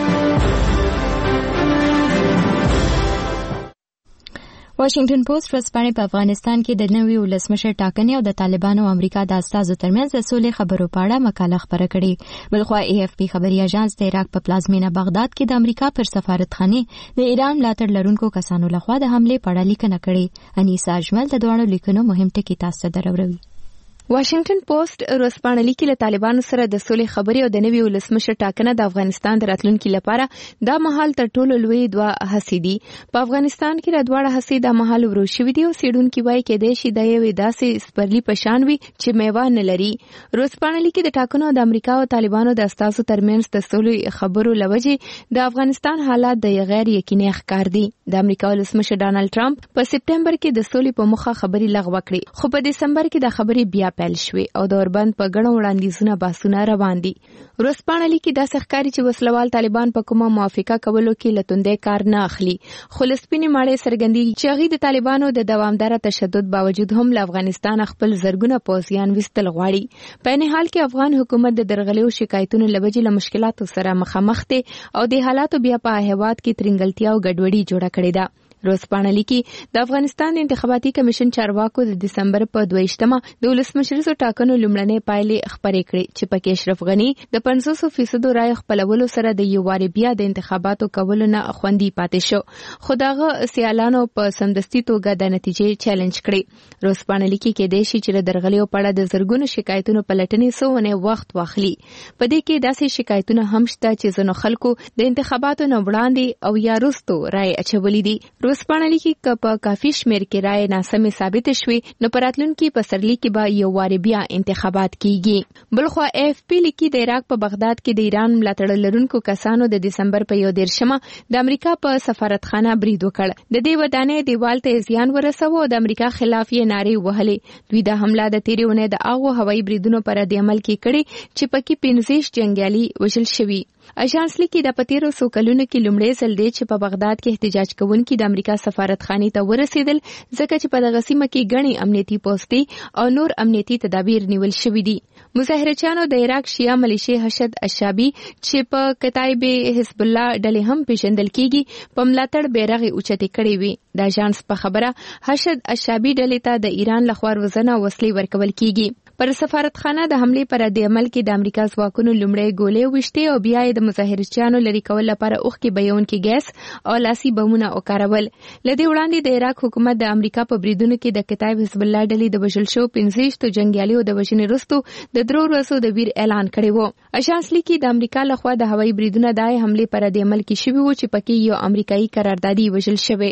واشنگټن پوسټ ورځپاڼه په افغانستان کې د نوي ولسمشر ټاکنې او د طالبانو او امریکا د استازو ترمنځ د سولې خبرو په اړه مقاله خپره کړې. بلخوا AFP خبري اژانس د عراق په پلازمینه بغداد کې د امریکا پر سفارتخانه د ایران ملاتړ لرونکو کسانو لخوا د حمله په اړه لیکنه کړې. انیسا اجمل د دوه لیکنو مهم ټکي تاسو ته دروړي. واشنگټن پوسټ ورځپاڼه لیکي له طالبانو سره د سولې خبرې او د نوي ولسمشر ټاکنه د افغانستان د راتلونکي لپاره دا مهال تر ټولو لوی دوه هڅې دي. په افغانستان کې د دواړه هڅې د مهال ورو شوې دي او څېړونکي وایي کېدای شي د یوې داسې سپرلي په شان وي چې میوه نه لري. ورځپاڼه لیکي د ټاکنو د امریکا او طالبانو د استازو ترمنځ د سولې خبرو لوجې د افغانستان حالات د غیر یقیني ښکار دي. د امریکا ولسمشر ډانلډ ټرمپ په سپټمبر کې د سولې په مخه خبري لغوه کړې، خو په دسمبر کې د خبري بیا پیل شوې او د اوربند په ګڼو وړاندیزونه بحثونه روان دي. ورځپاڼه لیکي داسې ښکاري چې وسلوال طالبان په کومه موافقه کولو کې له توندۍ کار نه اخلي، خو له سپینې ماڼۍ څرګندېږي چې هغوی د طالبانو د دوامداره تشدد باوجود هم له افغانستان خپل زرګونه پوځیان ویستل غواړي. په عین حال کې افغان حکومت د درغلیو شکایتونو له وجې له مشکلاتو سره مخامخ دی او د حالاتو بیا په هیواد کې ترنګلتیا او ګډوډي جوړه کړې ده. ورځپاڼه لیکي د افغانستان انتخاباتي کمیشن چارواکو د دسمبر په 22مه د ولسمشریزو ټاکنو لومړنۍ پایلې خپرې کړې چې پکې اشرف غني د 50% رایو خپلولو سره د یو واري بیا د انتخاباتو کولو نه خوندي پاتې شو، خو دغه سیالانو په سمدستي توګه د نتیجې چیلنج کړې. ورځپاڼه لیکي کېدای شي چې د درغلیو په اړه د زرګونو شکایتونو پلټنې څونه وخت واخلي. په دې کې داسې شکایتونه هم شته چې ځینو خلکو د انتخاباتو نه وړاندې او یا وروسته رایې اچولې دي. ورځپاڼه لیکي که په کافي شمېر کې رایې ناسمې ثابتې شوې نو په راتلونکي پسرلي کې به یو واري بیا انتخابات کیږي. بلخوا AFP لیکي د عراق په بغداد کې د ایران ملاتړ لرونکو کسانو د دسمبر په 21مه د امریکا په سفارتخانه برید وکړ. د دې ودانۍ دیوال ته زیان ورسوه او د امریکا خلاف یې نارې وهلې. دوی د حمله د تیرې اونۍ د هغو هوایي بریدونو پر رد عمل کې کړي چې پکې 15 جنګیالي وژل شوي. اژانس لیکي د پتیرو سو کلونو کې لومړی ځل دی چې په بغداد کې احتجاج کوونکي د امریکا سفارتخانه ته ورسېدل، ځکه چې په دغه سیمه کې غني امنیتي پوسټي او نور امنیتي تدابیر نیول شوي دي. مظاهرچیانو د عراق شیعه ملیشیا حشد الشعبي چې په کتایب حزب الله ډلې هم پیژندل کیږي په ملاتړ بیرغ اوچتې کړې وي. د اژانس په خبره حشد الشعبي ډلې ته د ایران لخوا روزنه وسلې ورکول کیږي. پر سفارتخانه د حمله پر رد عمل کې د امریکا ځواکونو لومړی ګولې وشتې او بیا د مظاهرچیانو لري کول لپاره اوښکې بهونکي ګیس او لاسي بمونه وکارول. لدې وړاندې د عراق حکومت د امریکا په بریدونو کې د کتایب حزب الله ډلې د وژل شو 15 جنګیالیو د وژنې وروسته د 3 ورځو د ویر اعلان کړی و. اژانس لیکي د امریکا لخوا د هوایي بریدونو د حمله پر رد عمل کې شوي و چې پکې یو امریکایي قراردادي وژل شوی.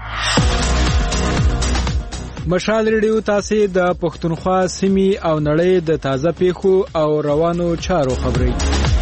مشال ریډیو تاسو د پښتونخوا سیمې او نړۍ د تازه پیښو او روانو چارو خبري.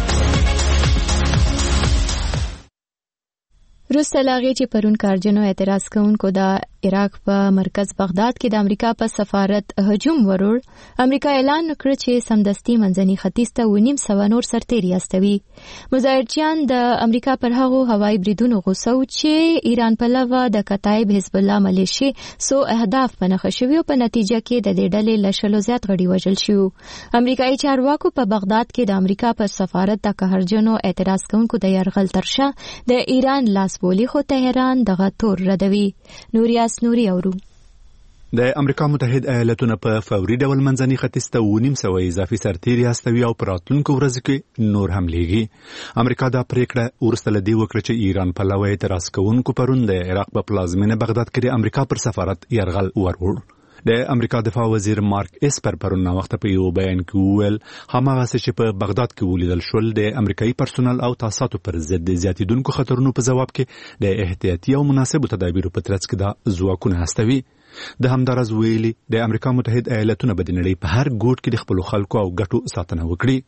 وروسته له هغې چې پرون کارجنو اعتراض کوونکو د عراق په مرکز بغداد کې د امریکا په سفارت هجوم وروړ، امریکا اعلان وکړ چې سمدستي منځني ختیځ ته 900 نور سرتیري استوي. مظاهرچیان د امریکا پر هغو هوایي بریدونو غوسه و چې ایران په لوه د کتایب حزب الله ملیشي سو اهداف په نښه شوي او په نتیجه کې د دې ډلې له 100 زیات غړي وژل شوي. امریکایي چارواکو په بغداد کې د امریکا پر سفارت د کارجنو اعتراض کوونکو د یرغل ترشا د ایران لاس بولی، خو تهران دغه تور ردوي. نوریاس نوري اورو. د امریکا متحده ایالاتونو په فوري ډول منځني ختیځ ته 900 اضافي سرتیري استوي او په راتلونکو ورځو کې نور هم لیږي. امریکا دا پریکړه ورسته لدی وکړه چې ایران په لوی اعتراض کوونکو پرون د عراق په پلازمینه بغداد کې د امریکا پر سفارت یرغل وروړ. د امریکا دفاع وزیر مارک اسپر پرون وخت په یو بیان کې وویل هماغه چې په بغداد کې ولیدل شول د امریکایي پرسونل او تاساتو پر ضد د زیاتیدونکو خطرونو په جواب کې د احتیاطي او مناسبو تدابیرو په ترڅ کې د ځواکونه استوي. د همدارز ویلي د امریکا متحده ایالاتونو په نړۍ په هر ګوټ کې د خپل خلکو او ګټو ساتنه وکړي.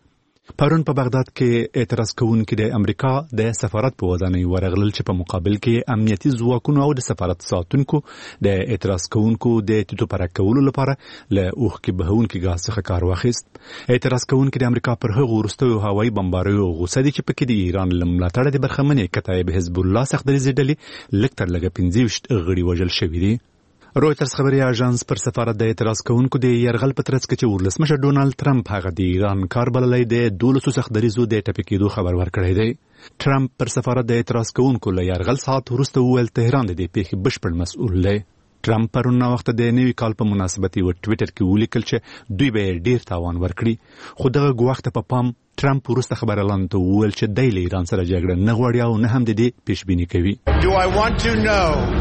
پرون په بغداد کې اعتراض کوونکي د امریکا د سفارت په ودانۍ ورغلل چې په مقابل کې امنیتي ځواکونو او د سفارت ساتونکو د اعتراض کوونکو د تیتو پرک کولو لپاره له اوښکې بهونکي ګاز څخه کار واخیست. اعتراض کوونکي د امریکا پر هغو وروستیو هوایي بمباریو غوسه دي چې پکې د ایران له ملاتړه د برخمنې کتایب حزب الله سختدریځي ډلې لږ تر لږه 15 غړي وژل شوي دي. رویټرز خبري اژانس پر سفارت د اعتراض کوونکو د یرغل په ترڅ کې چې ولسمشر ډونالد ټرمپ هغه د ایران کار بللی د 12 سختدریزو د ټپي کېدو خبر ورکړی دی. ټرمپ پر سفارت د اعتراض کوونکو له یرغل ساعت وروسته وویل تهران د دې پیښې بشپړ مسؤل دی. ټرمپ پرون وخت د نوي کال په مناسبت یو ټویټر کې ولیکل چې دوی به ډیر تاوان ورکړي، خو دغه ګواښ ته په پام ټرمپ وروسته خبرلاندو ته وویل چې دی له ایران سره جګړه نه غواړي او نه هم د دې پیشبیني کوي.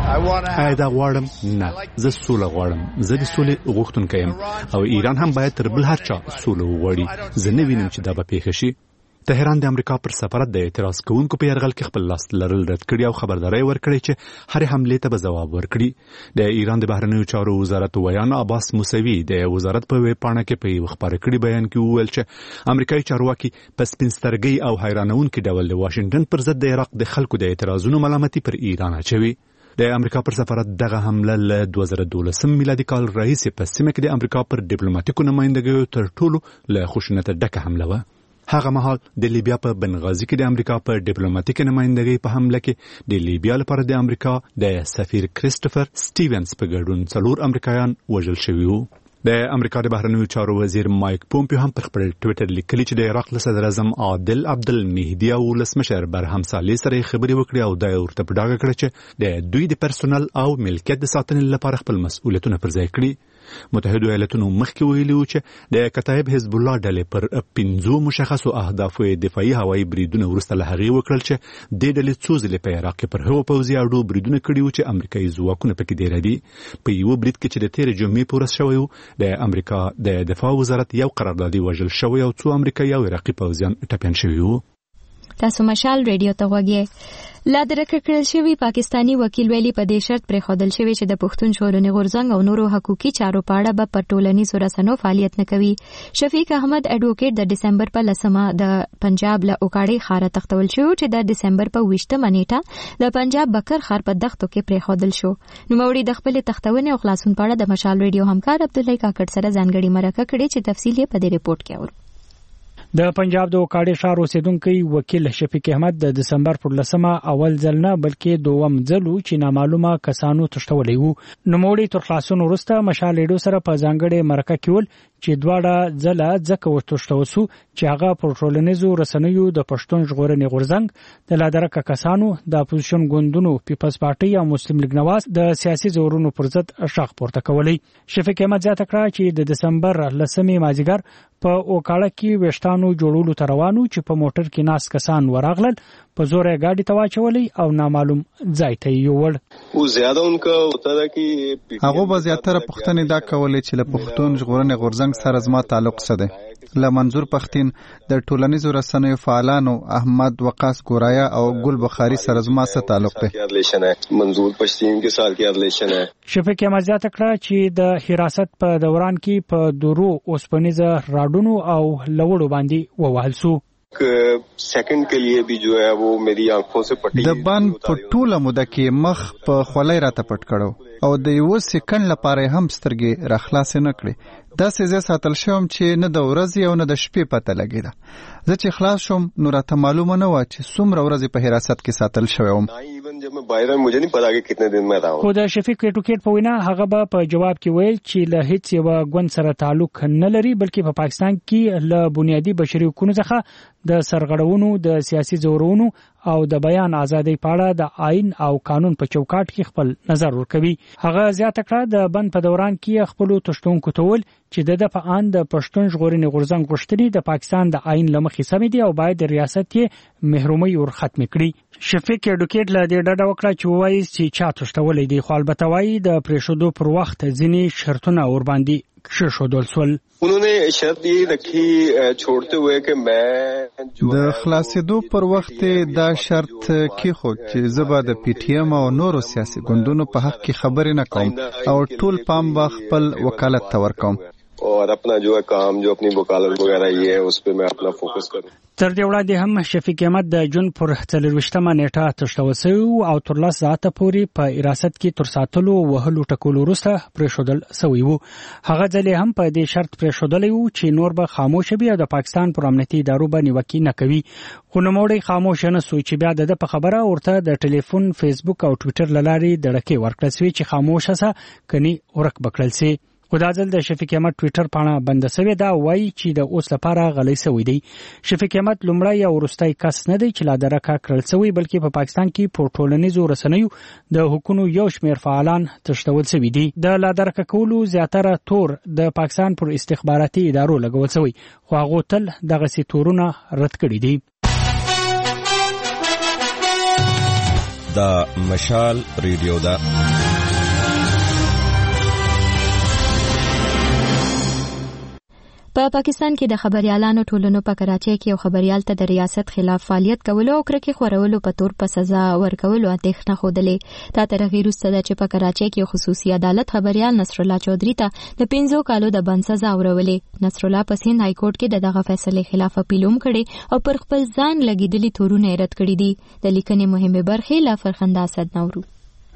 دا غواړم نه، زه سوله غواړم، زه د سولې غوښتونکی یم او ایران هم باید تر بل هر چا سوله وغواړي. زه نه وینم چې دا به پیښه شي. تهران د امریکا پر سفارت د اعتراض کوونکو په یرغل کې خپل لاس لرل رد کړي او خبرداري ورکړي چې هر حمله ته به ځواب ورکړي. د ایران د بهرنیو چارو وزارت ویان عباس موسوي د وزارت په ویب پاڼه کې په یو خبر کړي بیان کې وویل چې امریکایي چارواکي په سپینسترګۍ او حیرانونکي ډول د واشنگټن پر ضد د عراق د خلکو د اعتراضونو ملامتي پر ایران اچوي. د امریکا پر سفارت دغه حمله له 2012 میلادي کال راهیسې په سیمه کې د امریکا پر ډیپلوماټیکو نمائندګیو تر ټولو له خشونته ډکه حمله وه. هغه مهال د لیبیا په بنغازي کې د امریکا په ډیپلوماټیک نمائندګۍ په حمله کې د لیبیا لپاره د امریکا د سفیر کریسټوفر سټیونز په ګډون 4 امریکایان وژل شوي وو. د امریکا د بهرنیو چارو وزیر مایک پومپیو هم پر خپل ټویټر لیکلي چې د عراق له صدر اعظم عادل عبدالمهدي او ولسمشر برهم صالح سره خبرې وکړي او دا ورته په ډاګه کړه چې د دوی د پرسونل او ملکیت د ساتنې لپاره خپل مسؤلیتونه پر ځای کړي. متحده ایالاتونو مخکې ویلي و چې د کتایب حزب الله ډلې پر 15 مشخصو اهدافو دفاعي هوایي بریدونه وروسته له هغې وکړل چې د ډلې څو ځلې په عراق کې پر هغو پوځي اډو بریدونه کړي وو چې امریکایي ځواکونه پکې ډېر دي. په یو برید کې چې د تېرې جمعې په ورځ شوی و د امریکا د دفاع وزارت یو قراردادي وژل شوی او څو امریکایي او عراقي پوځیان ټپیان شوي وو. تاسو مشال ریډیو ته غوږی لا درکه کړل شوی پاکستانی وکیل ویلي په دې شرط پر خودل شوی چې د پښتون ژغورنې غورځنګ او نورو حقوقي چارو په اړه به په ټولنیزو رسنیو فعالیت نه کوي. شفیق احمد اډوکیټ د ډسمبر په 10مه د پنجاب له اوکاړې خاره تختول شو چې د ډسمبر په 20مه نیټه د پنجاب بکر خار په دښتو کې پر خودل شو. نو موري د خپل تختونې او خلاصون په اړه د مشال ریډیو همکار عبدالله کاکړ سره ځانګړي مرکه کړې چې تفصیل یې په دې ریپورت کې اورو. د پنجاب د اوکاړې ښار اوسیدونکي وکیل شفیق احمد د دسمبر پر 10مه اول ځل نه بلکې دوم ځل چې نامعلومه کسانو تښتولي وو. نوموړي تر خلاصون وروسته مشال ریډیو سره په ځانګړې مرکه کې ول چې دواړه ځله ځکه وتښتول شو چې هغه پر ټولنیزو رسنیو د پښتون ژغورنې غورځنګ د لادرکه کسانو د اپوزیشن ګوندونو پیپلز پارټي او مسلم لیگ نواز د سیاسي زورونو پر ضد شاخ پورته کولی. شفیق احمد زیاته کړه چې د دسمبر 10مې مازیګر په اوکاړه کې وشتانو جوړولو ته روانو چې په موټر کې ناس کسان ورغلل، په زور یې ګاډي ته واچولې او نامعلوم ځای ته یې یوړ. هغه به زیاتره پوښتنې دا کولې چې له پښتون ژغورنې غورځنګ سره زما تعلق څه دی. له منظور پښتين د ټولنیزو رسنیو فعالانو احمد وقاص ګورایا او ګل بخاری سره زما څه تعلق دی. منظور پښتين کې سال کې ریلیشن ہے. شفیق احمد زیاته کړه چې د حراست په دوران کې په درو اوسپنیزه راډونو او لوړو باندې ووهل شو. سیکنڈ کے لیے بھی جو ہے وہ میری آنکھوں سے پٹی. د بند په ټوله موده کې مخ په خولۍ راته پټ کړو او د یو سکند لپاره هم سترګې راخلاص نه کړې. دا سزا ساتل شوم چې نه د ورځې او نه د شپې پته لګیده. زه چې خلاص شوم نو راته معلومه نه و چې څومره ورځې په حراست کې ساتل شوم. جب میں باہر مجھے نہیں پتا کہ کتنے دن میں رہا ہوں. خو د شفیق اډوکیټ په وینا هغه به په جواب کې ویل چې له هیڅ یو ګوند سره تعلق نه لري، بلکې په پاکستان کې له بنیادی بشري حقوقو څخه د سرغړونو، د سیاسي زورونو او د بیان ازادۍ په اړه د آئین او قانون په چوکاټ کې خپل نظر ورکوي. هغه زیاته کړه د بند په دوران کې خپل تشتونکو ته ول چې د په ان د پښتون ژغورنې غورځنګ غوښتنې د پاکستان د آئین لمخې سمې دي او باید د ریاست یې محرومي ور ختم کړي. شفیق اډوکیټ له دې ډډه وکړه چې وایي چې چا تشتولې دي، خو البته وایي د پریښودو پر وخت ځینې شرطونه ور باندې کښېښودل سول. انہوں نے شرط یہ رکھی چھوڑتے ہوئے کہ میں د خلاصېدو پر وخت دا شرط کېښود چې زه به د پی ټی ایم او نورو سیاسي ګوندونو په حق کې خبرې نه کوم او ټول پام به خپل وکالت ته ورکوم. اور और अपना जो है काम जो अपनी वकालत वगैरह ये है उस पर मैं अपना फोकस करूँ. تر دې وړاندې هم شفیق احمد د جون پر 24مه نیټه تشتول شوی او تر 10 ساعته پورې په حراست کې تر ساتلو وهلو ټکولو وروسته پرېښودل شوی وو. هغه ځلې هم په دې شرط پرېښودلی وو چې نور به خاموش وي او د پاکستان پر امنیتي ادارو به نیوکې نه کوي. خو نوموړی خاموش نه سو چې بیا د په خبره ورته د ټلیفون، فیسبوک او ټویټر لارې دړکې ورکړل شوې چې خاموشه سه کني ورک بکړل شي. خو دا ځل د شفیق احمد ټویټر پاڼه بنده شوې ده. وایي چې د اوس لپاره غلی شوی دی. شفیق احمد لومړی او وروستی کس نه دی چې لا درکه کړل شوی، بلکې په پاکستان کې په ټولنیزو رسنیو د حکومت یو شمېر فعالان تشتول شوي دي. د لا درکه کولو زیاتره تور د پاکستان پر استخباراتي ادارو لګول شوی، خو هغه تل دغه تورونه رد کړي دي. دا مشال ریډیو ده. په پاکستان کې د خبريالانو ټولنو په کراچۍ کې یو خبريال ته د ریاست خلاف فعالیت کولو او کرکې خورولو په تور په سزا ورکولو اندېښنه ښودلې. دا تر هغې وروسته ده چې په کراچۍ کې خصوصي عدالت خبريال نصر الله چودھری ته د 5 کالو د بند سزا ورولې. نصر الله په سند های کورټ کې دغه فیصلې خلاف اپیل هم کړی او پر خپل ځان لګیدلي تورونه رد کړي دي. د لیکنې مهمه برخې لا فرخنده اسد نورو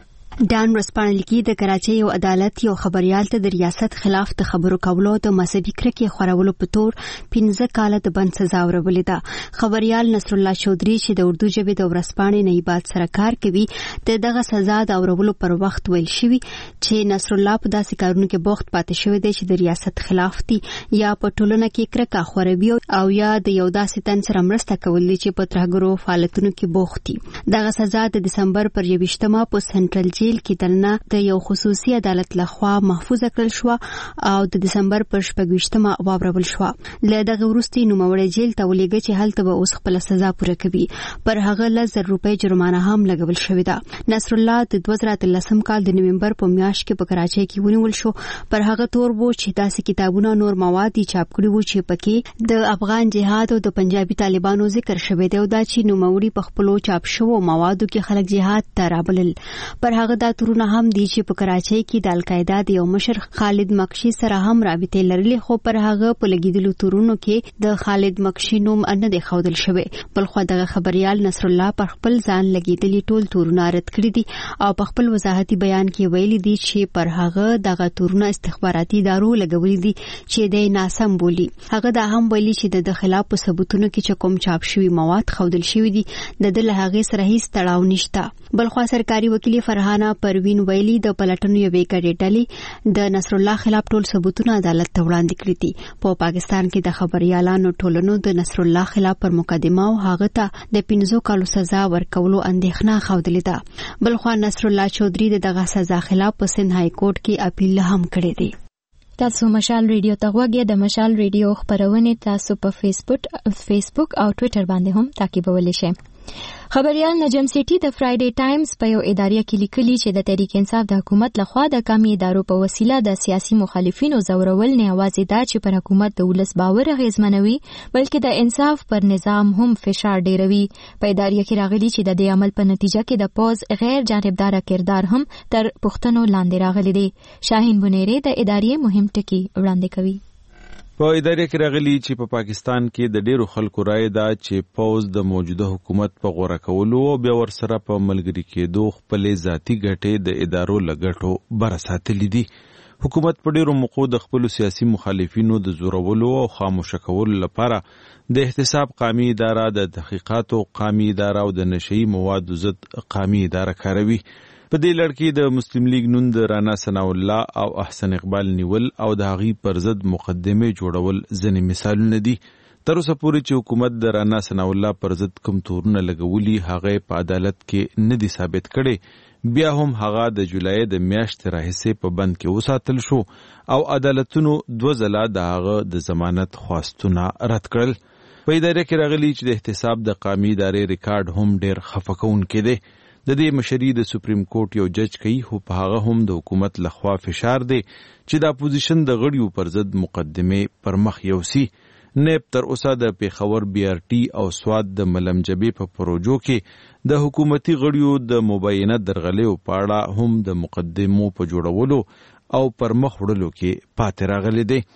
ډان ورسپانل کې د کراچۍ یو عدالت یو خبريال ته د ریاست خلاف د خبرو کولو د مذهبي کرکې خورولو په تور 15 کاله د بند سزا ورولې ده. خبريال نصر الله چودھری چې د اردو ژبې د ورسپانې نایبات سره کار کوي د دغه سزا د اورولو پر وخت ویل شوی چې نصر الله په داسې کارونو کې بوخت پاتې شوی دی چې د ریاست خلاف دي یا په ټولنه کې کرکه خوروي او یا د یو داسې تن سره مرسته کول دي چې په ترهګرو فعالیتونو کې بوخت دي. دغه سزا د دسمبر پر 28مه په سنټرل جیل کې دننه د یو خصوصي عدالت لخوا محفوظ کړل شو او د دسمبر پر 28مه واورول شو. له دغه وروسته نوموړی جیل ته ولېږه چې هلته به اوس خپل سزا پوره کوي. پر هغه 10,000 روپۍ جرمانه هم لګول شوې ده. نصر الله د 2013 کال د نومبر په میاشت کې په کراچۍ کې ونیول شو. پر هغه تور وو چې داسې کتابونه نور مواد چاپ کړي وو چې پکې د افغان جهاد او د پنجابي طالبانو ذکر شوی دی او دا چې نوموړي په خپلو چاپ شوو موادو کې خلک جهاد ته رابلل. پر هغه دا تورونه هم دي چې په کراچۍ کې د القاعده د یو مشر خالد مکشي سره هم رابطه لرلې، خو پر هغه په لګیدلو تورونو کې د خالد مکشي نوم نه دی ښودل شوی. بلخو دغه خبريال نصر الله پر خپل ځان لګیدلي ټول تورونه رد کړي دي او په خپل وضاحتي بیان کې ویلي دي چې پر هغه دغه تورونه استخباراتي ادارو لګولي دي چې د ناسم بولی. هغه دا هم ویلي چې د خلاف په ثبوتونو کې چې کوم چاپ شوی مواد ښودل شوی دي د له هغه سره هیڅ تړاو نشته. بلخو سرکاري وکیل فرحانه پروین ویلي د پلټنو یوې ګډې ډلې د نصر الله خلاف ټول ثبوتونه عدالت ته وړاندې کړي دي. په پاکستان کې د خبريالانو ټولنو د نصر الله خلاف پر مقدمه او هغه ته د 15 کالو سزا ورکولو اندېښنه ښودلې ده. بلخو نصر الله چودھری دغه سزا خلاف په سند های کورټ کې اپیل هم کړی دی. تاسو مشال ریډیو ته غوږی د مشال ریډیو خبرونه تاسو په فیسبوک او ټویټر باندې هم تعقیبولی شئ. خبريال نجم سیټي د فرایډي ټایمز په یو ادارې کې لیکلي چې د تحریک انصاف د حکومت لخوا د کمی ادارو په وسیله د سیاسي مخالفینو زورول نه یوازې دا چې پر حکومت د ولس باور اغیزمنوي بلکې د انصاف پر نظام هم فشار ډیروي. په ادارې کې راغلي چې د دې عمل په نتیجه کې د پوز غیر جانبدار کردار هم تر پښتنو لاندې راغلي دي. شاهین بنيري د ادارې مهم ټکي وړاندې کوي. په ادارې کې راغلي چې په پاکستان کې د ډیرو خلکو رائے ده چې پوز د موجوده حکومت په غوړه کولو او بیا ورسره په ملګری کېدو خپل ذاتی ګټې د ادارو لګټو بر ساتلې دي. حکومت په ډیرو موقعو د خپل سیاسي مخالفینو د زورولو او خاموش کولو لپاره د احتساب قومي اداره، د تحقیقاتو قومي اداره او د نشئی موادو ضد قومي اداره کاروي. په دې لړ کې د مسلم لیگ نون د رانا ثناء الله او احسن اقبال نیول او د هغې پر ضد مقدمه جوړول ځینې مثالونه دي. تر اوسه پورې چې حکومت د رانا ثناء الله پر ضد کوم تورونه لګولي هغه په عدالت کې نه دي ثابت کړي. بیا هم هغه د جولای د میاشتې راهیسې په بند کې وساتل شو او عدالتونو 2 ځله د هغه د ضمانت خواستونه رد کړل. په اداره کې راغلي چې د احتساب د قومي ادارې ریکارډ هم ډیر خفه کوونکی دی. د دې مشري د سپریم کورټ یو جج کوي، خو په هغه هم د حکومت لخوا فشار دی چې د اپوزیشن د غړیو پر ضد مقدمه پر مخ یوسي. نیب تر اوسه د پیښور BRT او سواد د ملمجبې په پروژو کې د حکومتي غړیو د مبینه درغلیو په اړه هم د مقدمو په جوړولو او پر مخ وړلو کې پاتې راغلي دی.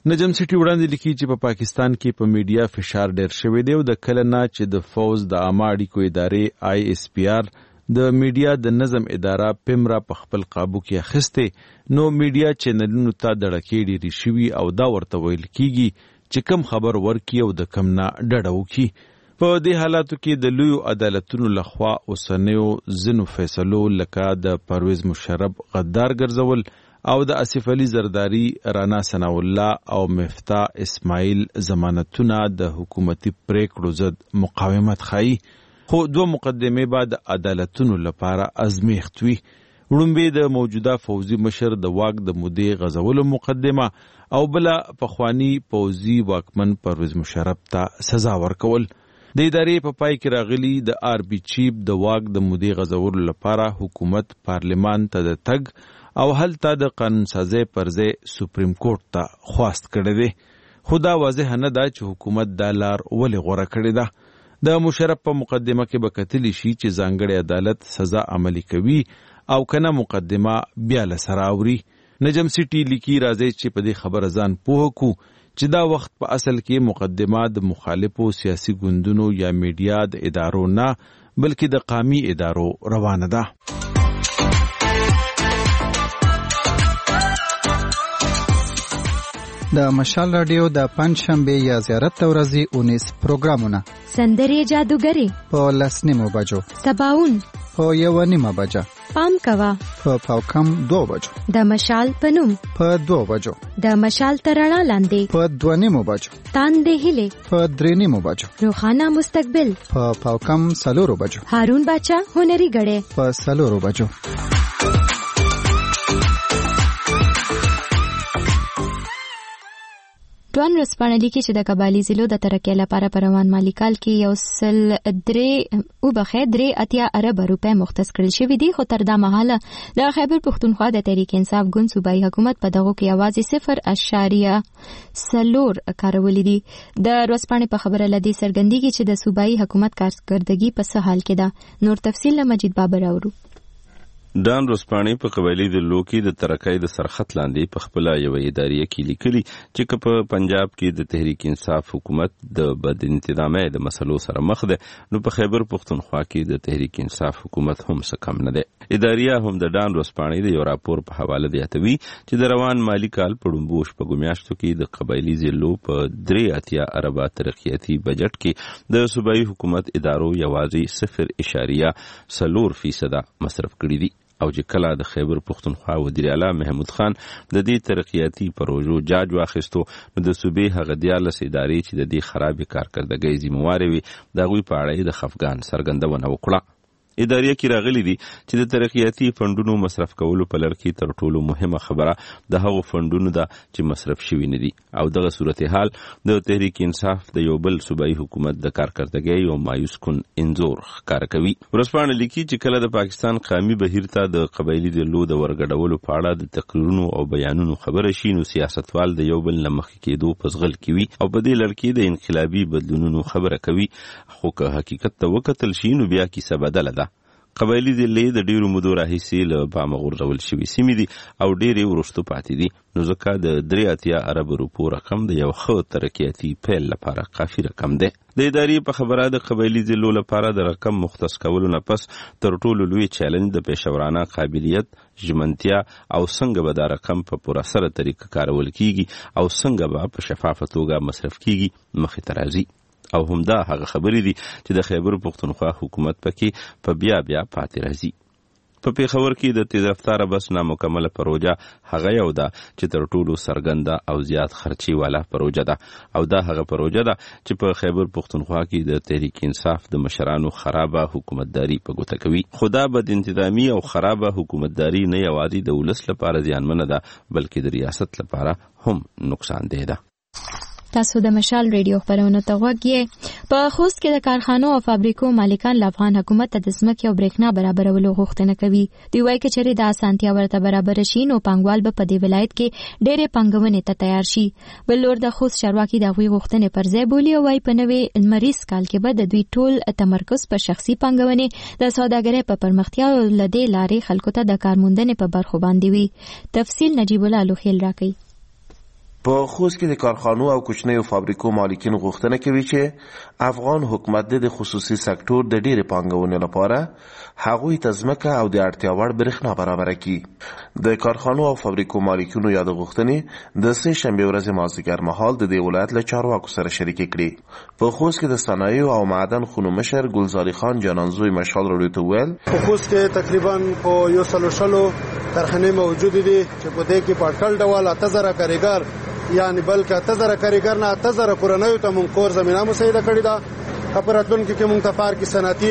نجم سټي وړاندې لیکي چې په پاکستان کې په میډیا فشار ډېر شوی دی او د کله نه چې د فوز د عامه اړیکو ادارې ISPR د میډیا د نظم اداره پمرا په خپل قابو کې اخیسته نو میډیا چینلونو ته دړکې ډېری شوي او دا ورته ویل کیږي چې کم خبر ورکي او د کم نه ډډه وکړي. په دې حالاتو کې د لویو عدالتونو لخوا اوسنیو ځینو فیصلو لکه د پرویز مشرف غدار ګرځول او د آصف علي زرداری، رانا ثناء الله او مفتاح اسماعیل ضمانتونه د حکومتي پریکړو ضد مقاومت ښیي. خو دوه مقدمې به د عدالتونو لپاره ازمیښت وي. وړومبې د موجوده فوزي مشر د واک د مودې غځولو مقدمه او بله پخوانی پوځي واکمن پرویز مشرف ته سزا ورکول. د ادارې په پای کې راغلي د RB چیف د واک د مودې غځولو لپاره حکومت پارلمان ته د تګ او هلته د قانون سازۍ پر ځای سپریم کورټ ته خواست کړی دی. خو دا واضح نه ده چې حکومت دا لار ولې غوره کړې ده. د مشرف په مقدمه کې به کتلی شي چې ځانګړی عدالت سزا عملي کوي او کنه مقدمه بیا له سره اوري. نجم سټي لیکي راځي چې په دې خبره ځان پوه کو چې دا وخت په اصل کې مقدمه د مخالفو سیاسي ګوندونو یا میډیا د ادارو نه بلکې د قومي ادارو روانه ده. د مشال رادیو د پنځشنبه یا زیارت ورځې 19 پروګرامونه: سندرې جادوګری په 10:30 بجو، سباون په 1:30 بجه، پام کوا په پاوکم 2 بجو، د مشال پنوم په 2 بجو، د مشال ترڼا لاندې په 2:30 بجو، تاندې هله په 3:30 بجو، روخانه مستقبل په پاوکم 4 بجو، هارون بچا هنري غړې په 4 بجو. ډوان رسپانه لیکي چې د قبایلی ضلعو د ترقۍ لپاره په روان مالی کال کې 3.3 ارب روپۍ مختص کړل شوې دي. خو تر دا مهاله د خیبر پښتونخوا د تحریک انصاف ګوند صوبایي حکومت په دغه کې یوازې 0.4 کارولې دي. د رسپانه په خبره لدی سرګندګي چې د صوبایي حکومت کارکردګي په څه حال کې ده. نور تفصیل مجید بابر اورو. ډان روسپاني په قبایلی ضلعو کې د ترقۍ د سرخط لاندې په خپل یو ادارې کې لیکلي چې په پنجاب کې د تحریک انصاف حکومت د بد انتظامۍ د مسلو سره مخ ده، نو په خیبر پښتونخوا کې د تحریک انصاف حکومت هم څه کم نه ده. ادارې هم د ډان روسپاني د یو راپور په حواله دیاتوي چې د روان مالی کال په ډومبو شپږو میاشتو کې د قبایلی ضلعو په 3.8 ارب ترقیاتي بجټ کې د صوبایي حکومت ادارو یوازې 0.4% مصرف کړي دي. او چې کله د خیبر پښتونخوا وزیر اعلی محمود خان د دې ترقیاتي پروژو جاج واخیستو، نو د صوبې هغه 14 ادارې چې د دې خرابې کارکردګۍ ذمہوار وي د هغوی په اړه د خفګان څرګندونه وکړه. ادارې کې راغلي دي چې د ترقیاتي فندونو مصرف کولو په لړ کې تر ټولو مهمه خبره د هغو فندونو ده چې مصرف شوي نه دي، او دغه صورتحال د تحریک انصاف د یو بل صوبایي حکومت د کارکردګۍ یو مایوس کن انځور ښکاره کوي. ورځپاڼه لیکي چې کله د پاکستان قومي بهیر ته د قبایلي ضلعو د ورګډولو په اړه د تقریرونو او بیانونو خبره شي، نو سیاستوال د یو بل نه مخکې کېدو په زغل کې وي او په دې لړ کې د انقلابي بدلونونو خبره کوي. خو که حقیقت ته وکتل شي نو بیا کیسه بدله ده. قبایلی ضلعې د ډیرو مودو راهیسې له پامه غورځول شوي سیمې دي او ډیرې وروستو پاتې دي، نو ځکه د 3.8 ارب روپو رقم د یو ښه ترقیاتي پیل لپاره کافي رقم دی. د ادارې په خبره د قبایلی ضلعو لپاره د رقم مختص کولو نه پس تر ټولو لوی چیلنج د پیشورانه قابلیت، ژمنتیا او څنګه به دا رقم په پوره سره طریقه کارول کیږي او څنګه به په شفافه توګه مصرف کیږي مخې ته راځي. او همدا هغه خبرې دي چې د خیبر پښتونخوا حکومت پکې په بیا پاتې راځي. په پیښور کې د تیز رفتار بس نامکمله پروژه هغه یو ده چې تر ټولو سرګنده او زیات خرچي والا پروژه ده، او دا هغه پروژه ده چې په خیبر پښتونخوا کې د تحریک انصاف د مشرانو خرابه حکومتداري په ګوته کوي. خدا بد انتظامی او خرابه حکومتداري نه یوازې د ولس لپاره زیانمنه ده بلکې د ریاست لپاره هم نقصان دی ده. تاسو د مشال ریډیو خبرونه ته غوږی. په خوست کې د کارخانو او فابریکو مالکان له افغان حکومت ته د ځمکې او برېښنا برابرولو غوښتنه کوي. دوی وایي چې چېرې د اسانتیا ورته برابر شي نو پانګوال به په دې ولایت کې ډېرې پانګونې ته تیار شي. بل لور د خوست چارواکي د هغوی غوښتنې پر ځای بولي او وایي په نوې لمریز کال کې به د دوی ټول تمرکز په شخصي پانګونې، د سوداګرۍ په پرمختیا او له دې لارې خلکو ته د کارموندنې په برخو باندې وي. تفصیل نجیب الله لوخیل راکوي. په خوست کې د کارخانو او کوچنیو فابریکو مالکین غوښتنه کوي چې افغان حکومت د خصوصي سکتور د ډېرې پانګونې لپاره هغوی ته ځمکه او د اړتیا وړ برېښنا برابره کړي. د کارخانو او فابریکو مالکینو یاد غوښتنې د سه شنبې ورځې مازدیګر مهال د دې ولایت له چارواکو سره شریکې کړي. په خوست کې د صنایعو او معدن خونو مشر ګلزاري خان جانانزوی مشال راډیو ته وویل په خوست کې تقریبا په 100 کارخانې موجود دي چې په دې کې په اټکل ډول 8000 کاریګر یعنی بلکې 8000 کاریګر نه 8000 کورنیو ته مونږ کور زمينه مساعده کړې ده. په راتلونکي کې مونږ ته پارک صنعتي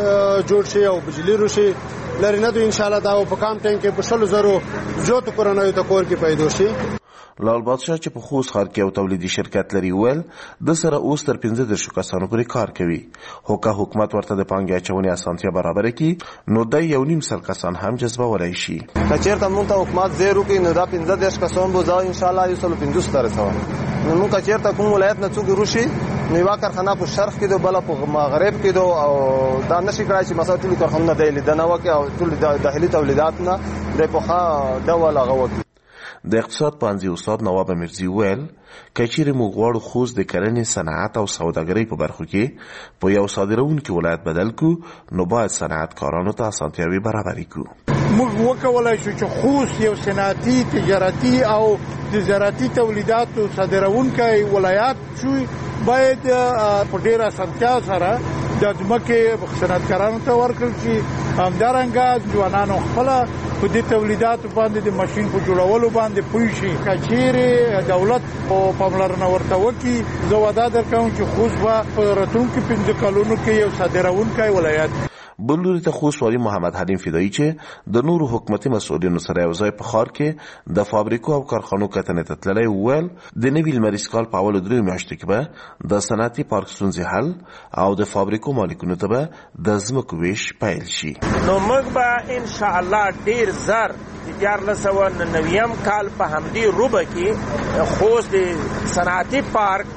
جوړ شي او بجلی روشي لري نه دوی ان شاء الله دا په کام ټیم کې په 100,000 جوړ کورنیو ته کور کې پیدا شي. لال بادشاه چې په خوست ښار کې یو تولیدي شرکت لري ویل د سره اوس تر 15 کسانو پورې کار کوي، خو که حکومت ورته د پانګې اچونې اسانتیا برابر کړي نو د 1.5 کسان هم جذبولای شي. کچېرته موږ ته حکومت زیرو کې نو دا 15 کسان به ځای ان شاء الله 150 تر سو نو موږ کچېرته کوم ولایت نه څوک روشي نو یو کارخانه په شرق کې دو بل په مغرب کې دو او دا نشي کړای چې مثلا ټول کارخانه د لیدنه وکي او ټول داخلي تولیدات نه د پوخا ډول غوږ. د اقتصاد پوهنځي استاد نواب امیرزي ویل کچېرې موږ غواړو خوست د کرنې صنعت او سوداګرۍ په برخو کې په یو صادروونکي ولایت بدل کړو نو باید صنعتکارانو ته اسانتیاوې برابرې کړو. موږ وکولای شو چې خوست یو صنعتي تجارتي او زراعتي تولیداتو صادروونکی ولایت شو. باید په ډېره اسانتیا سره د ځمکې صنعتکارانو ته ورکړل شي. همدارنګه ځوانانو خپل په دې تولیداتو باندې د ماشين په جوړولو باندې پوي شي. کچېرې دولت په پاملرنه ورته وکړي زه وعده درکوم چې خوست به په راتلونکو 15 کلونو کې یو صادروونکی ولایت. بل لوري ته خوست والي محمد حلیم فدایي چې د نورو حکومتي مسؤلینو سره یو ځای په ښار کې د فابریکو او کارخانو کتنې ته تللی وویل د نوي لمریز کال په اولو 3 میاشتو کې به د صنعتي پارک ستونزې حل او د فابریکو مالکینو ته به د ځمکو ویش پیل شي. نو موږ به ان شاء الله ډیر زر د 1490 کال په همدې روبه کې خوست د صنعتي پارک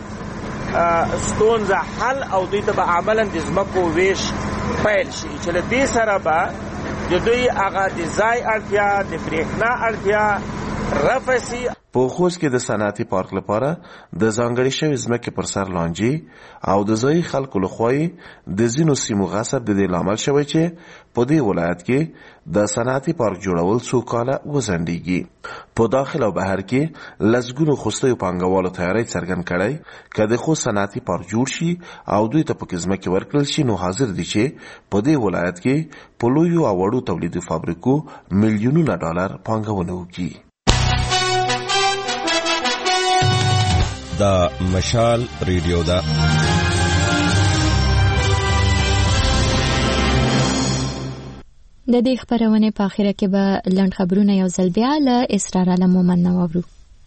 ستونزه حل او دوی ته به عملاً د ځمکو ویش پیل شي چې له دې سره به د دوی هغه د ځای اړتیا د برېښنا اړتیا رفع شي. په خوست کې د صنعتي پارک لپاره د ځانګړې شوې ځمکې پر سر لانجې او د ځایي خلکو لخوا د ځینو سیمو غصب د دې لامل شوی چې په دې ولایت کې د صنعتي پارک جوړول څو کاله وځنډېږي. په داخل او بهر کې لسګونو خوستیو پانګوالو تیاری څرګند کړی که د خوست صنعتي پارک جوړ شي او دوی ته پکې ځمکې ورکړل شي نو حاضر دي چې په دې ولایت کې په لویو او وړو تولیدي فابریکو میلیونونه ډالر پانګونه وکړي. دا مشال ریډیو دا د دې خبرونه په اخره کې به لنډ خبرونه یو ځل بیا له اسرار علم مومن نوورو.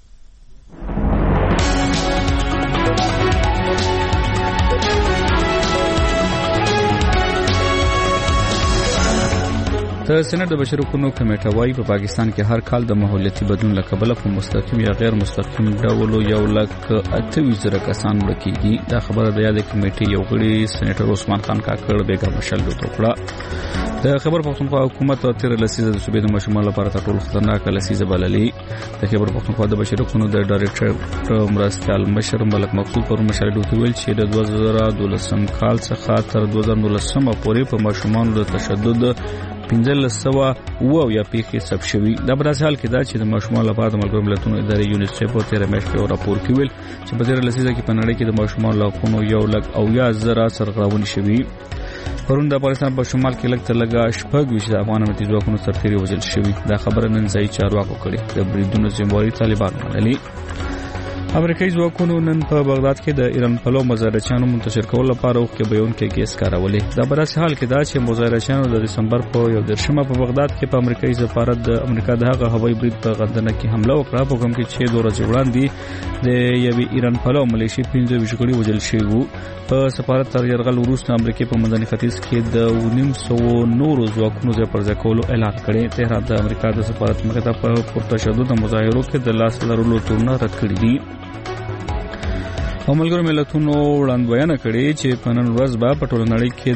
د سېنات د بشري حقوقو کمیټه وايي په پاکستان کې هر کال د ماحولیاتي بدلون له کبله په مستقیم یا غیر مستقیم ډول 128,000 کسان مړه کیږي. دا خبره د یادې کمیټې یو غړي سېنیټر عثمان خان کاکړ بیګا مشل وکړه. د خبر پښتونخوا حکومت تیر لسیزه د صوبې د مشمول لپاره تر ټولو خطرناک لسیزه بللې. د خبر پښتونخوا د بشري حقوقو د ډایریکټر مرستیال مشر ملک مقصود پر مشال ویل چې د 2012 کال څخه تر 2019 پورې په مشمول د تشدد 1500 یا پیښې ثبت شوي. دا په داسې حال کې ده چې د ماشومانو لپاره د ملګرو ملتونو ادارې یونیسیف په تیر میاشت کې راپور کې ویل چې په تیر لسیزه کې په نړۍ کې د ماشومانو حقوقو 1,00,000 سرغړونې شوي. پرون د افغانستان په شمال کې لږ تر لږه 6 د افغان امنیتي ځواکونو سرتېري وژل شوي. دا خبره نن ځایي چارواکو کړې. د بریدونو ذمہواري طالبان منلي. امریکایي ځواکونو نن په بغداد کې د ایران پلو مظاهرچیانو منتشر کول لپاره وخت بیان کې ګیس کارولې. دا په داسې حال کې ده چې مظاهرچیانو د دسمبر په 11 په بغداد کې په امریکایي سفارت د امریکا د هغه هوایي برید په غندنه کې حمله وکړه. په کوم کې چې 2 ورځې وړاندې د یوې ایران پلو ملیشي 15 وژغړي وژل شوي وو. په سفارت تر یرغل وروسته امریکا په منځني ختیځ کې د 900 نورو ځواکونو ځای پر ځای کولو اعلان کړی. تهران د امریکا د سفارت مخې ته په پرتشدد مظاهرو کې د لاس لرلو تورونه رد کړي دي. او ملګرو ملتونو وړاندوینه کړې چې په نن ورځ به په ټوله نړۍ کې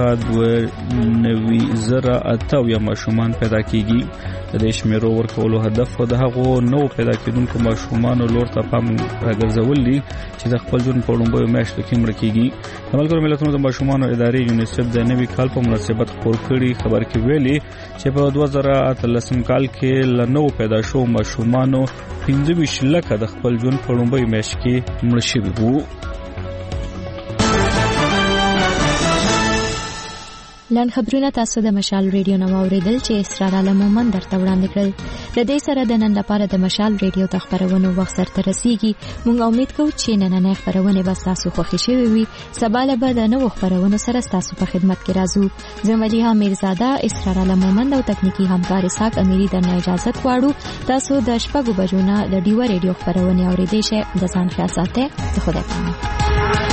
3,92,008 ماشومان پیدا کیږي. د دې شمیرو ورکولو هدف د هغو نو پیدا کېدونکو ماشومانو لور ته پام راګرځول دي چې د خپل ژوند په لومړیو میاشتو کې مړه کیږي. د ملګرو ملتونو د ماشومانو ادارې یونیسف د نوي کال په مناسبت خپور کړي خبر کې ویلي چې په 2013 کال کې له نو پیدا شو ماشومانو 25 لکه د خپل ژوند په لومړیو میاشتو کې مړه شوي وو. لاند خبرونه تاسو د مشال ریډیو نو اوریدل چې اسرار عالم مومن درته وړاندې کړل. د دې سره د نن لپاره د مشال ریډیو د خبرونو وخت سره رسیدي. موږ امید کوو چې نننې خبرونه به تاسو خوښ شي وي. سبا له به د نوو خبرونو سره تاسو په خدمت کې راځو. زملیها میرزاده، اسرار عالم مومن او تکنیکی همکار اسحاق امیری درنه اجازه غواړو. تاسو د شپږو بجو نه د ډیو ریډیو خبرونه اوریدئ. د ځان خیال ساتئ. خدای پامان.